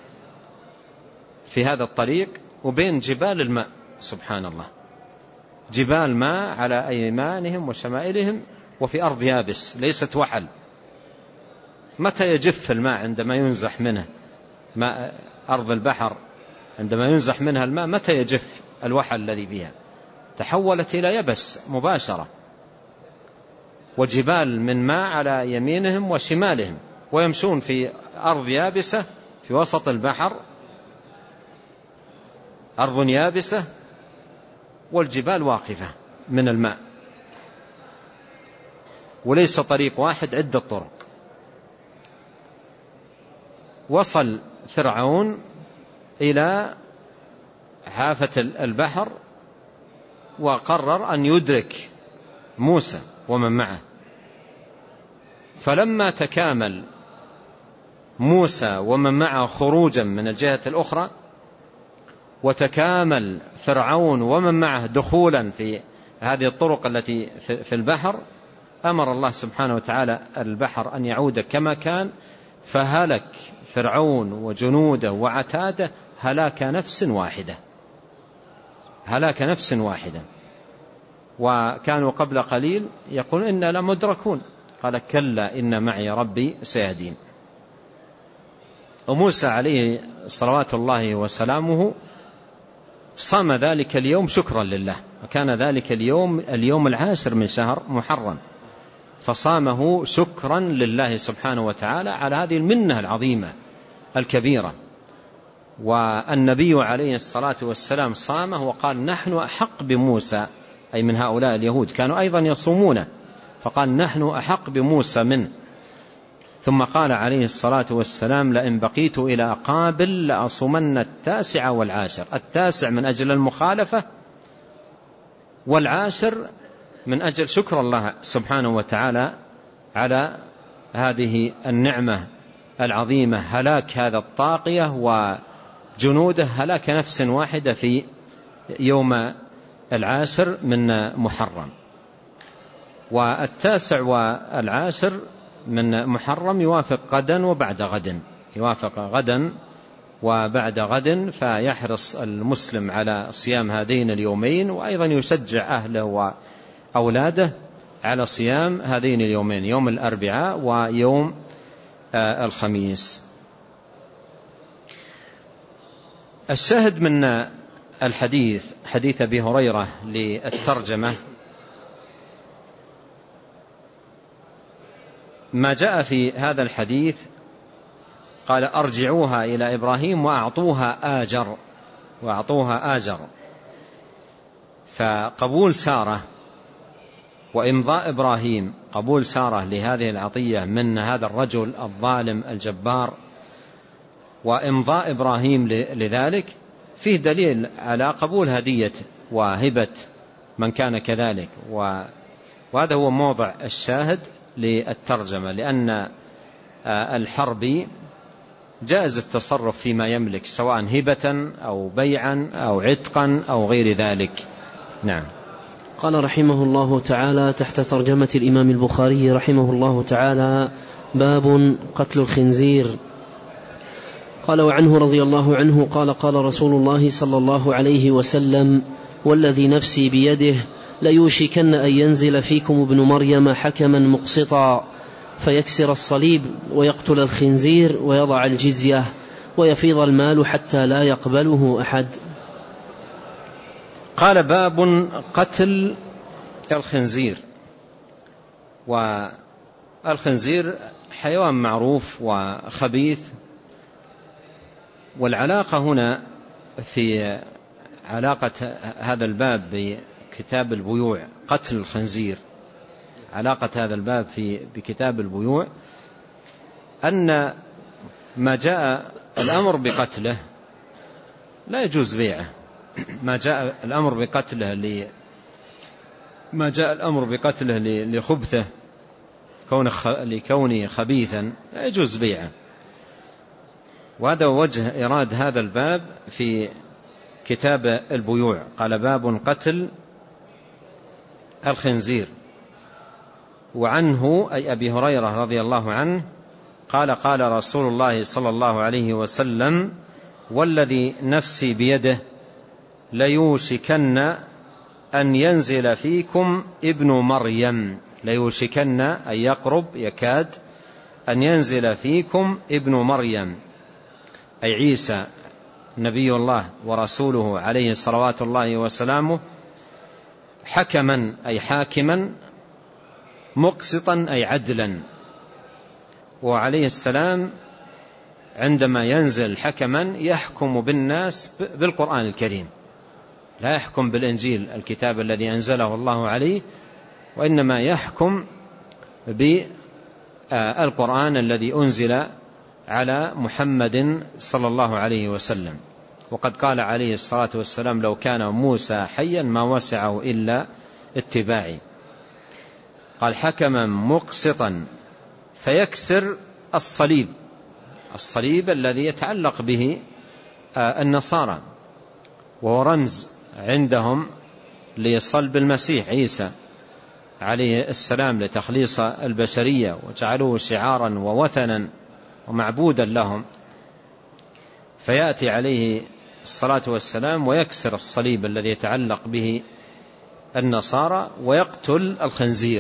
في هذا الطريق وبين جبال الماء، سبحان الله، جبال ماء على أيمانهم وشمائلهم، وفي أرض يابس ليست وحل. متى يجف الماء؟ عندما ينزح منه ماء أرض البحر، عندما ينزح منها الماء متى يجف الوحل الذي فيها؟ تحولت إلى يبس مباشرة، وجبال من ماء على يمينهم وشمالهم، ويمشون في أرض يابسة في وسط البحر، أرض يابسة والجبال واقفة من الماء، وليس طريق واحد، عدة طرق. وصل فرعون إلى حافة البحر وقرر أن يدرك موسى ومن معه. فلما تكامل موسى ومن معه خروجا من الجهة الأخرى، وتكامل فرعون ومن معه دخولا في هذه الطرق التي في البحر أمر الله سبحانه وتعالى البحر أن يعود كما كان، فهلك فرعون وجنوده وعتاده هلاك نفس واحدة، هلاك نفس واحدة. وكانوا قبل قليل يقول إنا لمدركون، قال كلا إن معي ربي سيهدين. وموسى عليه صلوات الله وسلامه صام ذلك اليوم شكرا لله، وكان ذلك اليوم اليوم العاشر من شهر محرم، فصامه شكرا لله سبحانه وتعالى على هذه المنة العظيمة الكبيرة. والنبي عليه الصلاة والسلام صامه وقال نحن أحق بموسى، أي من هؤلاء اليهود كانوا أيضا يصومونه، فقال نحن أحق بموسى منه. ثم قال عليه الصلاة والسلام لئن بقيت إلى قابل لأصومن التاسع والعاشر، التاسع من أجل المخالفة، والعاشر من أجل شكر الله سبحانه وتعالى على هذه النعمة العظيمة، هلاك هذا الطاغية وجنوده، هلاك نفس واحدة في يوم العاشر من محرم. والتاسع والعاشر من محرم يوافق غدا وبعد غد، يوافق غدا وبعد غد، فيحرص المسلم على صيام هذين اليومين، وأيضا يشجع أهله وأولاده على صيام هذين اليومين، يوم الأربعاء ويوم الخميس. الشاهد من الحديث حديث أبي هريرة للترجمة ما جاء في هذا الحديث، قال أرجعوها إلى إبراهيم وأعطوها آجر، وأعطوها آجر. فقبول سارة وإمضاء إبراهيم، قبول سارة لهذه العطية من هذا الرجل الظالم الجبار، وإمضاء إبراهيم لذلك فيه دليل على قبول هدية وهبة من كان كذلك. وهذا هو موضع الشاهد للترجمة، لأن الحربي جائز التصرف فيما يملك سواء هبة أو بيعا أو عتقا أو غير ذلك. نعم. قال رحمه الله تعالى تحت ترجمة الإمام البخاري رحمه الله تعالى باب قتل الخنزير. قال وعنه رضي الله عنه قال قال رسول الله صلى الله عليه وسلم والذي نفسي بيده ليوشكن أن ينزل فيكم ابن مريم حكما مقسطا فيكسر الصليب ويقتل الخنزير ويضع الجزية ويفيض المال حتى لا يقبله أحد. قال باب قتل الخنزير. والخنزير حيوان معروف وخبيث، والعلاقة هنا في علاقة هذا الباب بكتاب البيوع قتل الخنزير، علاقة هذا الباب في بكتاب البيوع أن ما جاء الأمر بقتله لا يجوز بيعه، ما جاء الأمر بقتله ل ما جاء الأمر بقتله لخبثه لكونه خبيثا لا يجوز بيعه. وهذا وجه إيراد هذا الباب في كتاب البيوع. قال باب قتل الخنزير. وعنه أي أبي هريرة رضي الله عنه قال قال رسول الله صلى الله عليه وسلم والذي نفسي بيده ليوشكن أن ينزل فيكم ابن مريم، ليوشكن أن يقرب يكاد أن ينزل فيكم ابن مريم أي عيسى نبي الله ورسوله عليه صلوات الله وسلامه، حكما أي حاكما، مقسطا أي عدلا. وعليه السلام عندما ينزل حكما يحكم بالناس بالقرآن الكريم، لا يحكم بالإنجيل الكتاب الذي أنزله الله عليه، وإنما يحكم بالقرآن الذي أنزل على محمد صلى الله عليه وسلم. وقد قال عليه الصلاة والسلام لو كان موسى حيا ما وسعه إلا اتباعي. قال حكما مقسطا فيكسر الصليب، الصليب الذي يتعلق به النصارى، وهو رمز عندهم لصلب المسيح عيسى عليه السلام لتخليص البشرية، وجعلوه شعارا ووثنا ومعبودا لهم، فيأتي عليه الصلاة والسلام ويكسر الصليب الذي يتعلق به النصارى ويقتل الخنزير.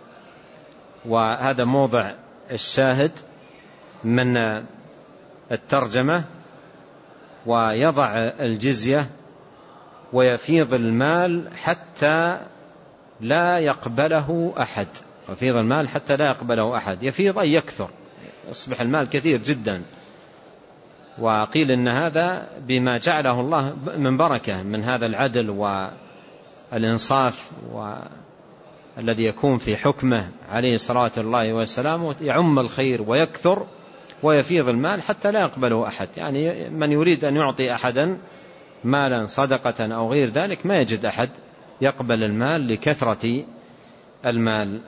وهذا موضع الشاهد من الترجمة. ويضع الجزية ويفيض المال حتى لا يقبله أحد، يفيض المال حتى لا يقبله أحد. يفيض أي يكثر، يصبح المال كثير جدا. وقيل إن هذا بما جعله الله من بركة من هذا العدل والإنصاف والذي يكون في حكمه عليه صلاة الله والسلام، يعم الخير ويكثر ويفيض المال حتى لا يقبله أحد. يعني من يريد أن يعطي أحدا مالا صدقة أو غير ذلك ما يجد أحد يقبل المال لكثرة المال.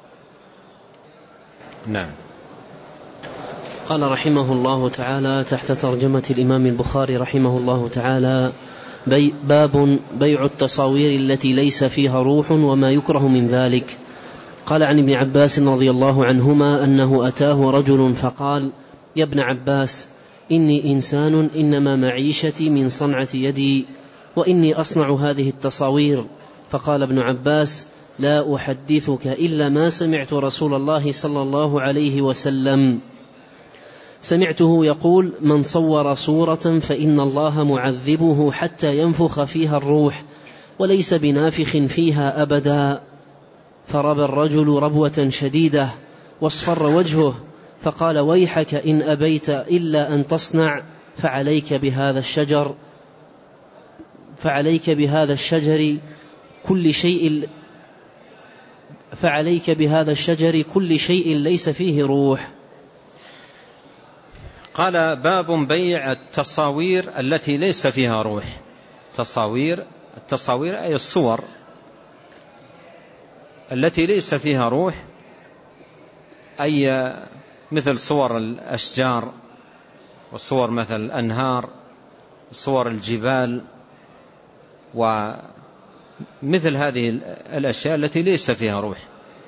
نعم. قال رحمه الله تعالى تحت ترجمة الإمام البخاري رحمه الله تعالى: بي باب بيع التصاوير التي ليس فيها روح وما يكره من ذلك. قال عن ابن عباس رضي الله عنهما أنه أتاه رجل فقال: يا ابن عباس، إني إنسان إنما معيشتي من صنعة يدي، وإني أصنع هذه التصاوير. فقال ابن عباس: لا أحدثك إلا ما سمعت رسول الله صلى الله عليه وسلم سمعته يقول: من صور صورة فإن الله معذبه حتى ينفخ فيها الروح، وليس بنافخ فيها أبدا. فربى الرجل ربوة شديدة واصفر وجهه، فقال: ويحك إن أبيت إلا أن تصنع فعليك بهذا الشجر فعليك بهذا الشجر كل شيء فعليك بهذا الشجر كل شيء ليس فيه روح. قال: باب بيع التصاوير التي ليس فيها روح. تصاوير التصاوير أي الصور التي ليس فيها روح، أي مثل صور الأشجار وصور مثل الأنهار، صور الجبال، ومثل هذه الأشياء التي ليس فيها روح.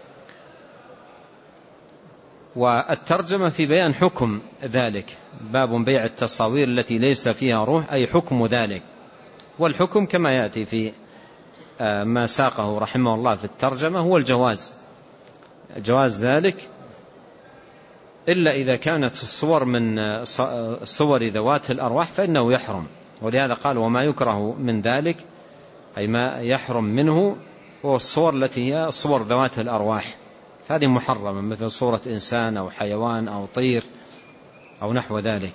والترجمة في بيان حكم ذلك. باب بيع التصاوير التي ليس فيها روح أي حكم ذلك. والحكم كما يأتي في ما ساقه رحمه الله في الترجمة هو الجواز، جواز ذلك، إلا إذا كانت الصور من صور ذوات الأرواح فإنه يحرم. ولهذا قال: وما يكره من ذلك، أي ما يحرم منه هو الصور التي هي صور ذوات الأرواح، هذه محرمة، مثل صورة إنسان أو حيوان أو طير أو نحو ذلك.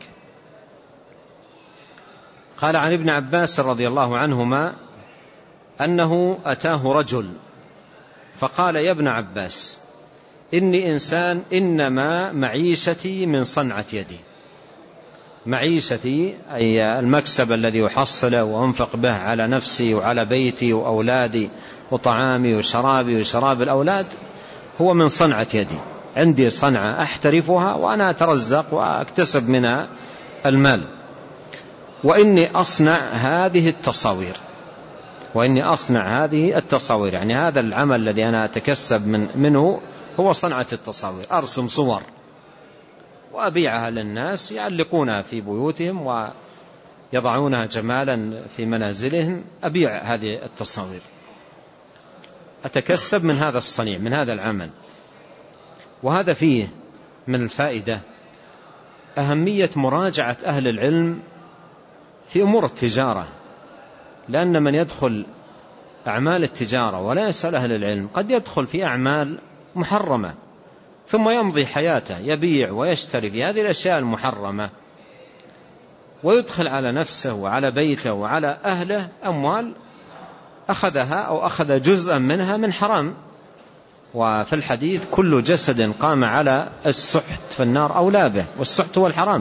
قال عن ابن عباس رضي الله عنهما أنه أتاه رجل فقال: يا ابن عباس، إني إنسان إنما معيشتي من صنعة يدي. معيشتي أي المكسب الذي أحصله وأنفق به على نفسي وعلى بيتي وأولادي وطعامي وشرابي وشراب الأولاد هو من صنعة يدي. عندي صنعة أحترفها وأنا أترزق وأكتسب منها المال. وإني أصنع هذه التصاوير وإني أصنع هذه التصاوير يعني هذا العمل الذي أنا أتكسب من منه هو صنعة التصاوير. أرسم صور وأبيعها للناس يعلقونها في بيوتهم ويضعونها جمالا في منازلهم. أبيع هذه التصاوير، أتكسب من هذا الصنيع، من هذا العمل. وهذا فيه من الفائدة أهمية مراجعة أهل العلم في أمور التجارة، لأن من يدخل أعمال التجارة ولا يسأل أهل العلم قد يدخل في أعمال محرمة ثم يمضي حياته يبيع ويشتري في هذه الأشياء المحرمة، ويدخل على نفسه وعلى بيته وعلى أهله أموال أخذها أو أخذ جزءا منها من حرام. وفي الحديث: كل جسد قام على السحت فالنار أولى به، والسحت هو الحرام.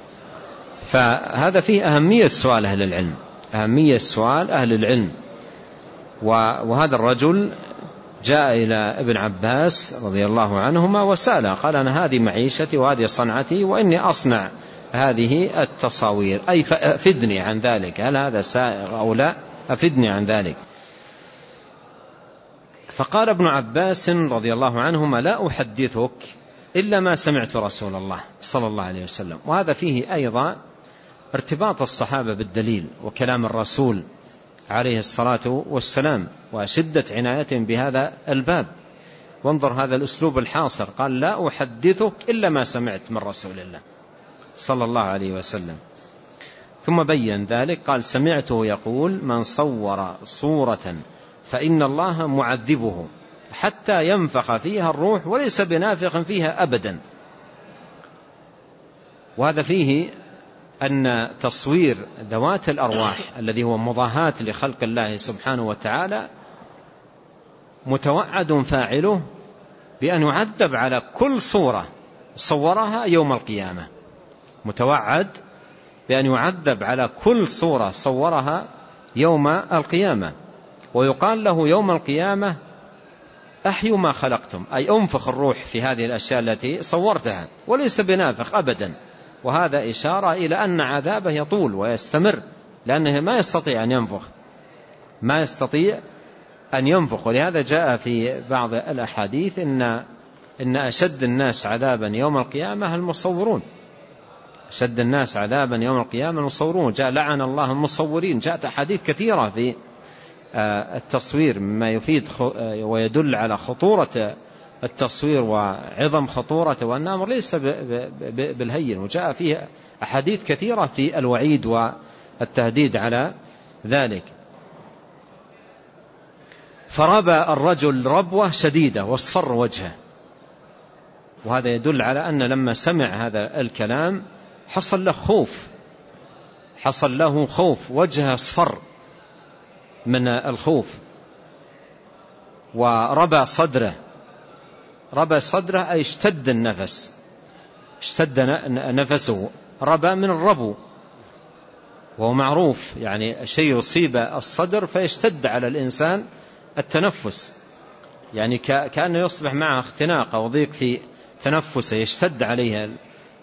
فهذا فيه أهمية سؤال أهل العلم، أهمية سؤال أهل العلم. وهذا الرجل جاء إلى ابن عباس رضي الله عنهما وسأله، قال: أنا هذه معيشتي وهذه صنعتي وإني أصنع هذه التصاوير، أي فأفدني عن ذلك، هل هذا سائغ أو لا؟ أفدني عن ذلك. فقال ابن عباس رضي الله عنهما: لا أحدثك إلا ما سمعت رسول الله صلى الله عليه وسلم. وهذا فيه أيضا ارتباط الصحابة بالدليل وكلام الرسول عليه الصلاة والسلام وشدة عنايتهم بهذا الباب. وانظر هذا الأسلوب الحاصر، قال: لا أحدثك إلا ما سمعت من رسول الله صلى الله عليه وسلم. ثم بين ذلك، قال: سمعته يقول: من صور صورة فإن الله معذبه حتى ينفخ فيها الروح وليس بنافخ فيها أبدا. وهذا فيه أن تصوير ذوات الأرواح الذي هو مضاهاة لخلق الله سبحانه وتعالى متوعد فاعله بأن يعذب على كل صورة صورها يوم القيامة، متوعد بأن يعذب على كل صورة صورها يوم القيامة. ويقال له يوم القيامة: أحيوا ما خلقتم، أي أنفخ الروح في هذه الأشياء التي صورتها وليس بنافخ أبدا. وهذا إشارة إلى أن عذابه يطول ويستمر، لأنه ما يستطيع أن ينفخ ما يستطيع أن ينفخ. ولهذا جاء في بعض الأحاديث إن إن أشد الناس عذابا يوم القيامة المصورون، أشد الناس عذابا يوم القيامة المصورون. جاء: لعن الله المصورين. جاءت أحاديث كثيرة في التصوير مما يفيد ويدل على خطورة التصوير وعظم خطورته، وأن الأمر ليس بالهين. وجاء فيه أحاديث كثيرة في الوعيد والتهديد على ذلك. فربى الرجل ربوة شديدة واصفر وجهه. وهذا يدل على أن لما سمع هذا الكلام حصل له خوف حصل له خوف وجهه اصفر من الخوف. وربى صدره ربى صدره أي اشتد النفس اشتد نفسه. ربى من الربو، وهو معروف يعني شيء يصيب الصدر فيشتد على الإنسان التنفس، يعني كأنه يصبح معه اختناق أو ضيق في تنفسه، يشتد عليه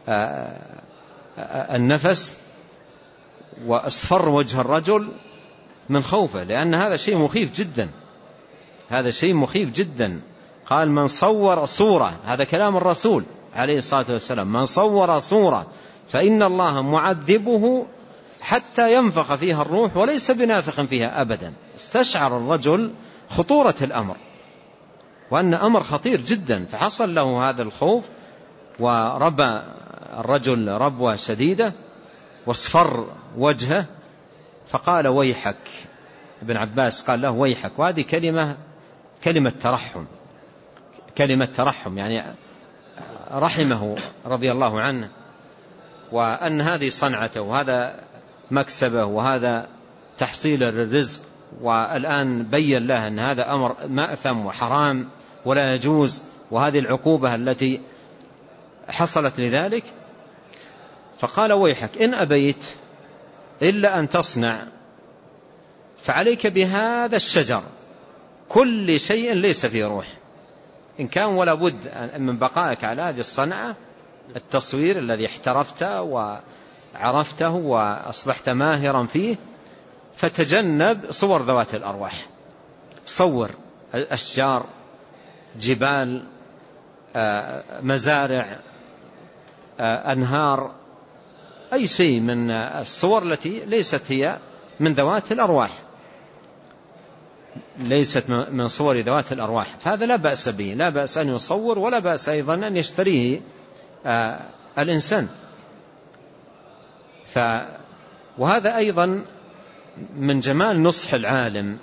النفس. واصفر وجه الرجل من خوفه، لأن هذا شيء مخيف جدا هذا شيء مخيف جدا. قال: من صور صورة، هذا كلام الرسول عليه الصلاة والسلام، من صور صورة فإن الله معذبه حتى ينفخ فيها الروح وليس بنافخ فيها أبدا. استشعر الرجل خطورة الأمر وأن أمر خطير جدا، فحصل له هذا الخوف. وربى الرجل ربوة شديدة واصفر وجهه، فقال: ويحك. ابن عباس قال له: ويحك. وهذه كلمة كلمة ترحم كلمة ترحم يعني رحمه رضي الله عنه، وأن هذه صنعته وهذا مكسبه وهذا تحصيل الرزق، والآن بين له أن هذا أمر مأثم وحرام ولا يجوز، وهذه العقوبة التي حصلت لذلك. فقال: ويحك، إن أبيت إلا أن تصنع فعليك بهذا الشجر، كل شيء ليس فيه روح، إن كان ولا بد من بقائك على هذه الصنعة، التصوير الذي احترفته وعرفته وأصبحت ماهرا فيه، فتجنب صور ذوات الأرواح. صور أشجار، جبال، مزارع، أنهار، أي شيء من الصور التي ليست هي من ذوات الأرواح، ليست من صور ذوات الأرواح، فهذا لا بأس به، لا بأس أن يصور، ولا بأس أيضا أن يشتريه آه الإنسان. ف وهذا أيضا من جمال نصح العالم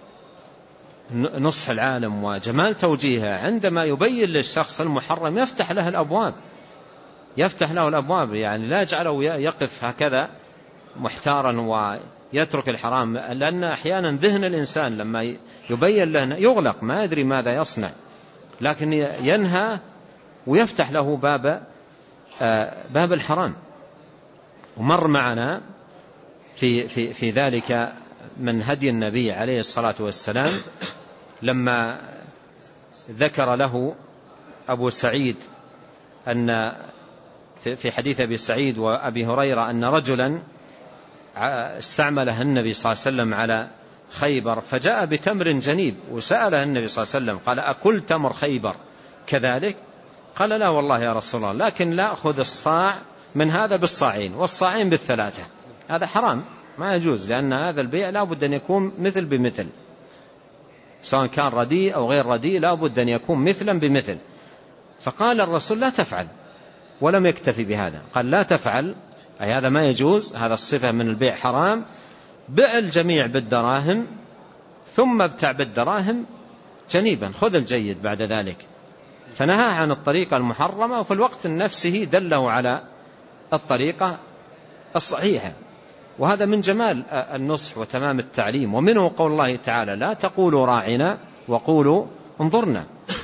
نصح العالم وجمال توجيهه، عندما يبين للشخص المحرم يفتح له الأبواب يفتح له الأبواب يعني لا يجعله يقف هكذا محتارا ويترك الحرام، لأن أحيانا ذهن الإنسان لما يبين له يغلق، ما يدري ماذا يصنع، لكن ينهى ويفتح له باب باب الحرام. ومر معنا في في في ذلك من هدي النبي عليه الصلاة والسلام لما ذكر له أبو سعيد أن في حديث أبي سعيد وأبي هريرة أن رجلا استعمله النبي صلى الله عليه وسلم على خيبر فجاء بتمر جنيب، وسأله النبي صلى الله عليه وسلم قال أكل تمر خيبر كذلك؟ قال لا والله يا رسول الله، لكن لا أخذ الصاع من هذا بالصاعين والصاعين بالثلاثة. هذا حرام ما يجوز، لأن هذا البيع لا بد أن يكون مثل بمثل، سواء كان رديء أو غير رديء لا بد أن يكون مثلا بمثل. فقال الرسول لا تفعل، ولم يكتفي بهذا، قال لا تفعل، أي هذا ما يجوز، هذا الصفة من البيع حرام، بع الجميع بالدراهم ثم ابتع بالدراهم جنيبا، خذ الجيد بعد ذلك. فنهى عن الطريقة المحرمة، وفي الوقت نفسه دله على الطريقة الصحيحة. وهذا من جمال النصح وتمام التعليم. ومنه قول الله تعالى لا تقولوا راعنا وقولوا انظرنا.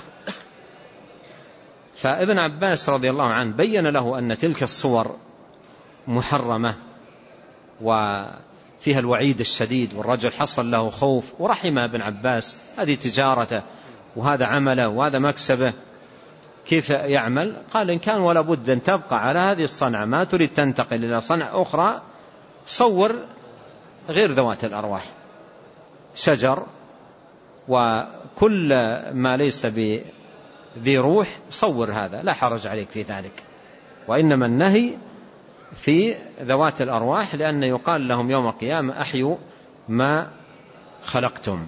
فابن عباس رضي الله عنه بين له أن تلك الصور محرمة وفيها الوعيد الشديد، والرجل حصل له خوف، ورحم ابن عباس، هذه تجارته وهذا عمله وهذا مكسبه، كيف يعمل؟ قال إن كان ولا بد أن تبقى على هذه الصنعة، ما تريد تنتقل إلى صنعة أخرى، صور غير ذوات الأرواح، شجر وكل ما ليس بذي روح، صور هذا لا حرج عليك في ذلك. وإنما النهي في ذوات الأرواح، لأن يقال لهم يوم القيامة أحيوا ما خلقتم.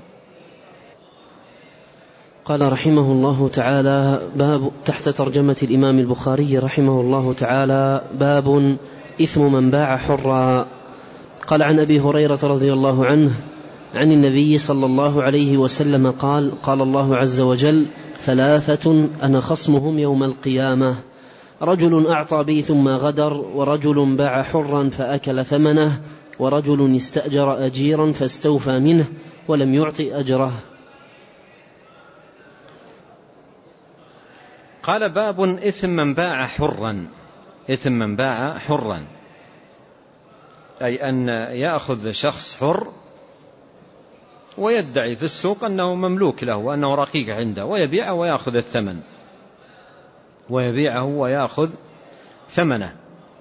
قال رحمه الله تعالى باب تحت ترجمة الإمام البخاري رحمه الله تعالى باب إثم من باع حرا. قال عن أبي هريرة رضي الله عنه عن النبي صلى الله عليه وسلم قال قال الله عز وجل ثلاثة أنا خصمهم يوم القيامة: رجل أعطى بي ثم غدر، ورجل باع حرا فأكل ثمنه، ورجل استأجر أجيرا فاستوفى منه ولم يعطي أجره. قال باب إثم من باع حرا. إثم من باع حرا أي أن يأخذ شخص حر ويدعي في السوق أنه مملوك له وأنه رقيق عنده، ويبيعه ويأخذ الثمن، ويبيعه ويأخذ ثمنه.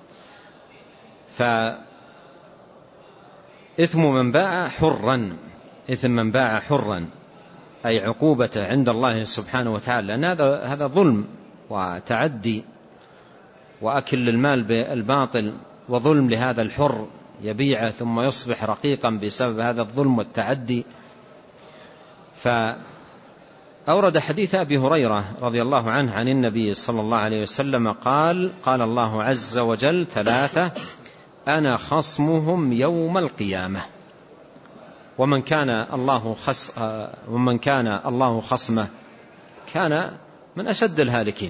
فإثم من باع حرا، إثم من باع حرا أي عقوبته عند الله سبحانه وتعالى، لأن هذا هذا ظلم وتعدي وأكل المال بالباطل، وظلم لهذا الحر يبيعه ثم يصبح رقيقا بسبب هذا الظلم والتعدي. فأورد حديث أبي هريرة رضي الله عنه عن النبي صلى الله عليه وسلم قال قال الله عز وجل ثلاثة أنا خصمهم يوم القيامة. ومن كان الله خص ومن كان الله خصمه كان من أشد الهالكين،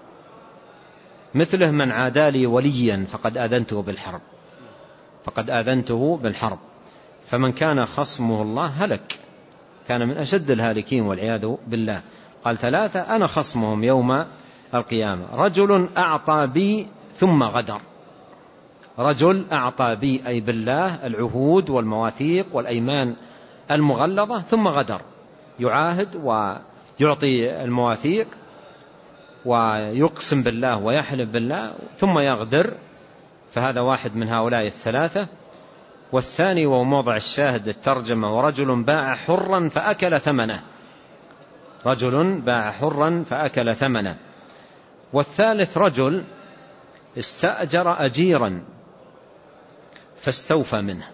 مثله من عادى لي وليا فقد آذنته بالحرب فقد آذنته بالحرب فمن كان خصمه الله هلك، كان من أشد الهالكين والعياذ بالله. قال ثلاثة أنا خصمهم يوم القيامة: رجل أعطى بي ثم غدر. رجل أعطى بي أي بالله العهود والمواثيق والأيمان المغلظة، ثم غدر، يعاهد ويعطي المواثيق ويقسم بالله ويحلف بالله ثم يغدر، فهذا واحد من هؤلاء الثلاثة. والثاني وهو موضع الشاهد الترجمة: ورجل باع حرا فأكل ثمنه. رجل باع حرا فأكل ثمنه. والثالث رجل استأجر أجيرا فاستوفى منه.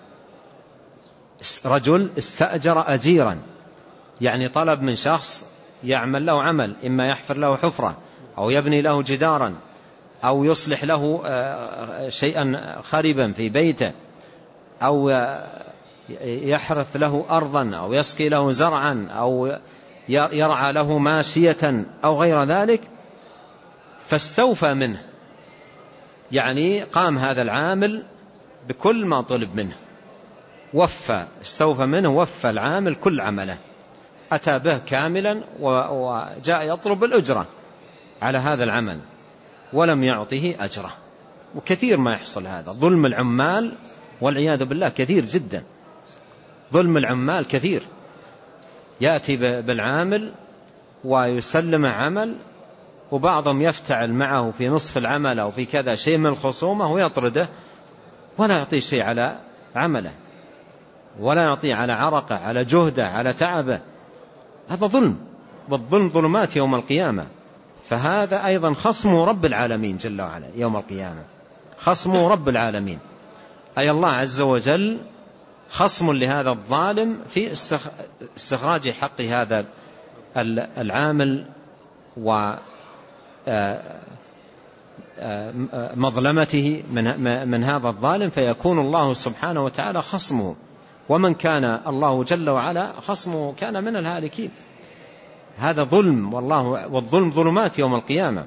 رجل استأجر أجيرا يعني طلب من شخص يعمل له عمل، إما يحفر له حفرة أو يبني له جدارا أو يصلح له شيئا خربا في بيته أو يحرث له أرضا أو يسقي له زرعا أو يرعى له ماشية أو غير ذلك، فاستوفى منه، يعني قام هذا العامل بكل ما طلب منه، وفى، استوفى منه، وفى العامل كل عمله، أتى به كاملا وجاء يطلب الأجرة على هذا العمل ولم يعطه أجره. وكثير ما يحصل هذا ظلم العمال والعياذ بالله، كثير جدا ظلم العمال كثير. يأتي بالعامل ويسلم عمل، وبعضهم يفتعل معه في نصف العمل أو في كذا شيء من الخصومة ويطرده ولا يعطيه شيء على عمله. ولا يعطيه على عرقه، على جهده، على تعبه، هذا ظلم، والظلم ظلمات يوم القيامة. فهذا أيضا خصم رب العالمين جل وعلا يوم القيامة، خصم رب العالمين، أي الله عز وجل خصم لهذا الظالم في استخراج حق هذا العامل ومظلمته من هذا الظالم، فيكون الله سبحانه وتعالى خصمه، ومن كان الله جل وعلا خصمه كان من الهالكين. هذا ظلم، والله والظلم ظلمات يوم القيامة.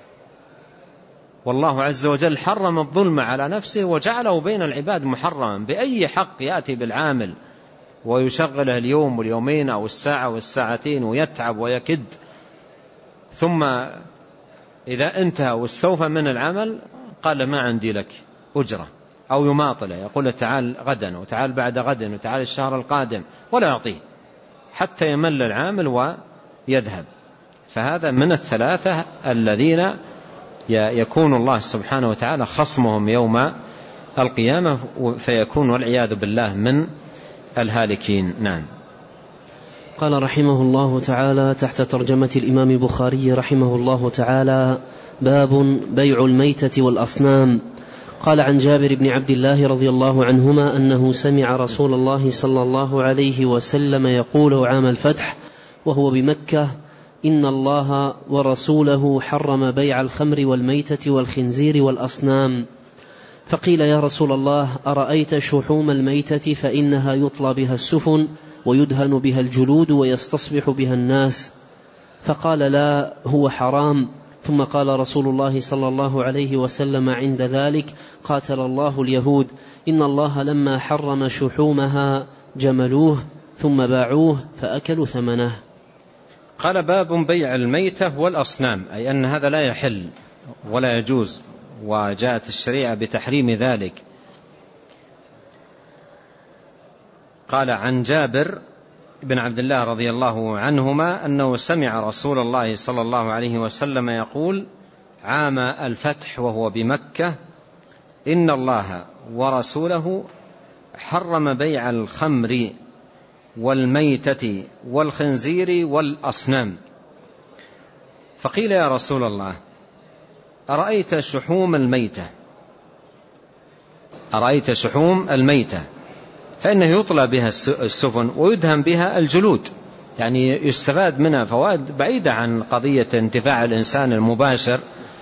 والله عز وجل حرم الظلم على نفسه وجعله بين العباد محرما، بأي حق يأتي بالعامل ويشغله اليوم واليومين أو الساعة والساعتين ويتعب ويكد، ثم إذا انتهى واستوفى من العمل قال ما عندي لك أجرة، أو يماطله يقول تعال غدا وتعال بعد غد وتعال الشهر القادم، ولا يعطيه حتى يمل العامل ويذهب. فهذا من الثلاثة الذين يكون الله سبحانه وتعالى خصمهم يوم القيامة، فيكون والعياذ بالله من الهالكين. نعم. قال رحمه الله تعالى تحت ترجمة الإمام البخاري رحمه الله تعالى: باب بيع الميتة والأصنام. قال عن جابر بن عبد الله رضي الله عنهما أنه سمع رسول الله صلى الله عليه وسلم يقول عام الفتح وهو بمكة: إن الله ورسوله حرم بيع الخمر والميتة والخنزير والأصنام. فقيل: يا رسول الله، أرأيت شحوم الميتة فإنها يطلى بها السفن ويدهن بها الجلود ويستصبح بها الناس. فقال: لا، هو حرام. ثم قال رسول الله صلى الله عليه وسلم عند ذلك: قاتل الله اليهود، إن الله لما حرم شحومها جملوه ثم باعوه فأكلوا ثمنه. قال: باب بيع الميتة والأصنام، أي أن هذا لا يحل ولا يجوز، وجاءت الشريعة بتحريم ذلك. قال عن جابر بن عبد الله رضي الله عنهما أنه سمع رسول الله صلى الله عليه وسلم يقول عام الفتح وهو بمكة: إن الله ورسوله حرم بيع الخمر والميتة والخنزير والأصنام. فقيل: يا رسول الله، أرأيت شحوم الميتة أرأيت شحوم الميتة فإنه يطلى بها السفن ويدهن بها الجلود، يعني يستفاد منها فوائد بعيدة عن قضية انتفاع الإنسان المباشر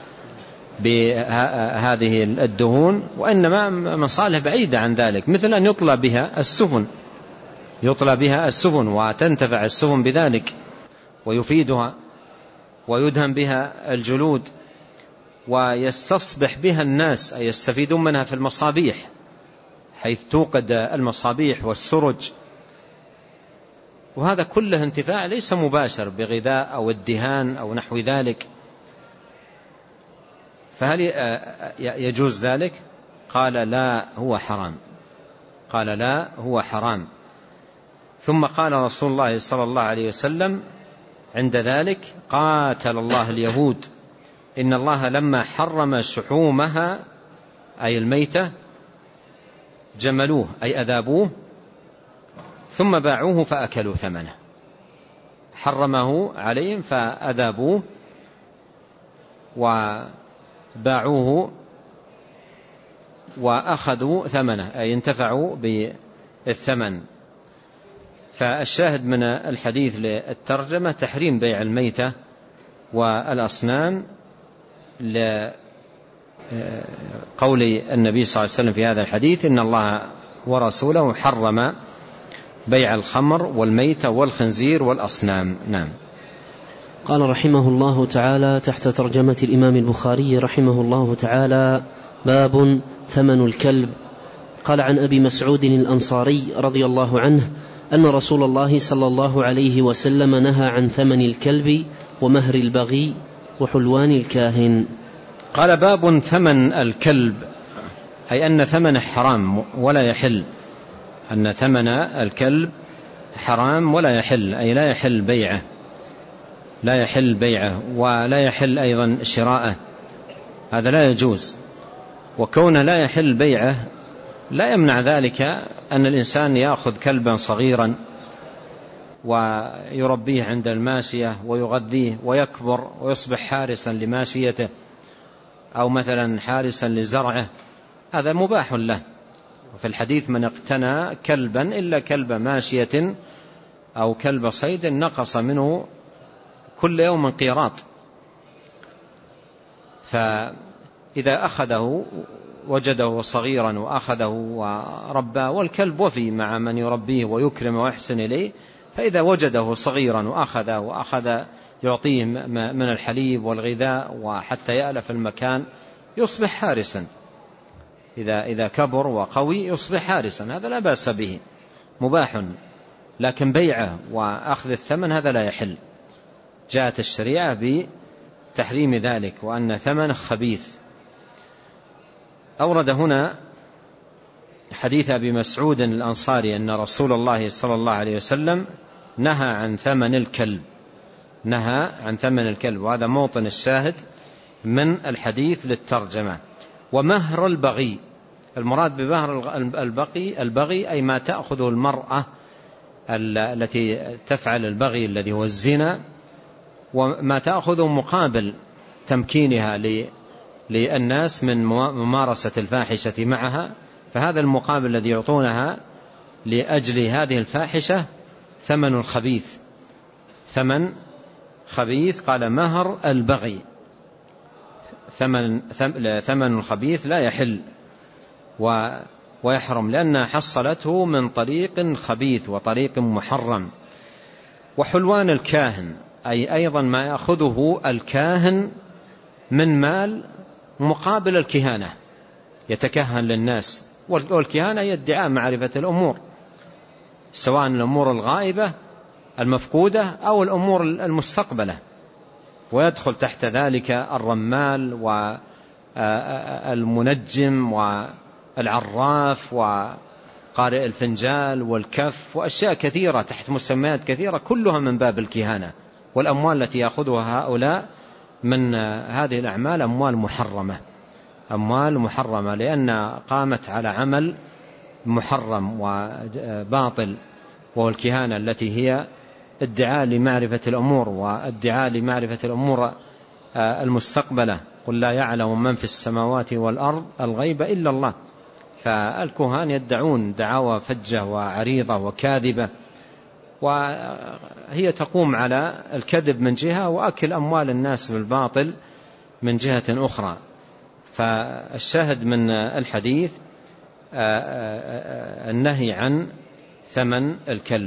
بهذه الدهون، وإنما مصالح بعيدة عن ذلك، مثل أن يطلى بها السفن يطلى بها السفن وتنتفع السفن بذلك ويفيدها، ويدهن بها الجلود ويستصبح بها الناس، أي يستفيدون منها في المصابيح، حيث توقد المصابيح والسرج، وهذا كله انتفاع ليس مباشر بغذاء أو الدهان أو نحو ذلك. فهل يجوز ذلك؟ قال: لا، هو حرام. قال: لا، هو حرام. ثم قال رسول الله صلى الله عليه وسلم عند ذلك: قاتل الله اليهود، إن الله لما حرم شحومها، أي الميتة، جملوه، أي أذابوه، ثم باعوه فأكلوا ثمنه. حرمه عليهم فأذابوه وباعوه وأخذوا ثمنه، أي انتفعوا بالثمن. فالشاهد من الحديث للترجمة تحريم بيع الميتة والأصنام، لقول النبي صلى الله عليه وسلم في هذا الحديث: إن الله ورسوله حرم بيع الخمر والميتة والخنزير والأصنام. نعم. قال رحمه الله تعالى تحت ترجمة الإمام البخاري رحمه الله تعالى: باب ثمن الكلب. قال عن أبي مسعود الأنصاري رضي الله عنه أن رسول الله صلى الله عليه وسلم نهى عن ثمن الكلب ومهر البغي وحلوان الكاهن. قال: باب ثمن الكلب، أي أن ثمنه حرام ولا يحل، أن ثمن الكلب حرام ولا يحل، أي لا يحل بيعه لا يحل بيعه ولا يحل أيضا شراءه، هذا لا يجوز. وكونه لا يحل بيعه لا يمنع ذلك أن الإنسان يأخذ كلبا صغيرا ويربيه عند الماشية ويغذيه ويكبر ويصبح حارسا لماشيته أو مثلا حارسا لزرعه، هذا مباح له. وفي الحديث من اقتنى كلبا إلا كلب ماشية أو كلب صيد نقص منه كل يوم قيراط. فإذا أخذه وجده صغيرا وأخذه ورباه، والكلب وفي مع من يربيه ويكرم ويحسن إليه، فإذا وجده صغيرا وأخذه وأخذ يعطيه من الحليب والغذاء وحتى يألف المكان يصبح حارسا. إذا إذا كبر وقوي يصبح حارسا، هذا لا بأس به، مباح. لكن بيعه وأخذ الثمن هذا لا يحل. جاءت الشريعة بتحريم ذلك وأن ثمن خبيث. أورد هنا حديث أبي مسعود الأنصاري أن رسول الله صلى الله عليه وسلم نهى عن ثمن الكلب، نهى عن ثمن الكلب، وهذا موطن الشاهد من الحديث للترجمة. ومهر البغي، المراد بمهر البغي البغي أي ما تأخذه المرأة التي تفعل البغي الذي هو الزنا، وما تأخذه مقابل تمكينها للناس من ممارسة الفاحشة معها، فهذا المقابل الذي يعطونها لأجل هذه الفاحشة ثمن خبيث، ثمن خبيث. قال مهر البغي، ثمن ثمن خبيث لا يحل ويحرم، لأنها حصلته من طريق خبيث وطريق محرم. وحلوان الكاهن أي أيضا ما يأخذه الكاهن من مال مقابل الكهانة، يتكهن للناس، والكهانة هي ادعاء معرفة الأمور، سواء الأمور الغائبة المفقودة أو الأمور المستقبلة، ويدخل تحت ذلك الرمال والمنجم والعراف وقارئ الفنجال والكف وأشياء كثيرة تحت مسميات كثيرة، كلها من باب الكهانة. والأموال التي يأخذها هؤلاء من هذه الأعمال أموال محرمة، أموال محرمة، لأن قامت على عمل محرم وباطل، وهو الكهانة التي هي ادعاء لمعرفة الأمور وادعاء لمعرفة الأمور المستقبلة. قل لا يعلم من في السماوات والأرض الغيب إلا الله. فالكهان يدعون دعاوى فجة وعريضة وكاذبة، وهي تقوم على الكذب من جهة وأكل أموال الناس بالباطل من جهة أخرى. فالشاهد من الحديث النهي عن ثمن الكلب.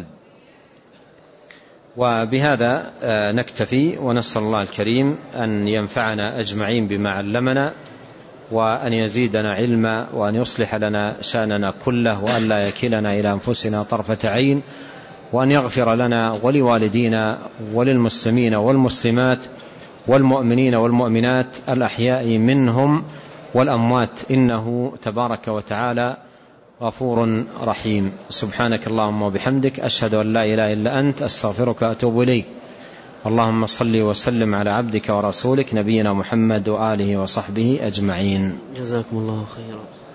وبهذا نكتفي، ونسأل الله الكريم أن ينفعنا أجمعين بما علمنا، وأن يزيدنا علما، وأن يصلح لنا شأننا كله، وأن لا يكلنا إلى أنفسنا طرفة عين، وأن يغفر لنا ولوالدينا وللمسلمين والمسلمات والمؤمنين والمؤمنات الأحياء منهم والأموات، إنه تبارك وتعالى غفور رحيم. سبحانك اللهم وبحمدك، أشهد أن لا إله إلا أنت، أستغفرك وأتوب إليك. اللهم صل وسلم على عبدك ورسولك نبينا محمد وآله وصحبه أجمعين. جزاكم الله خيرا.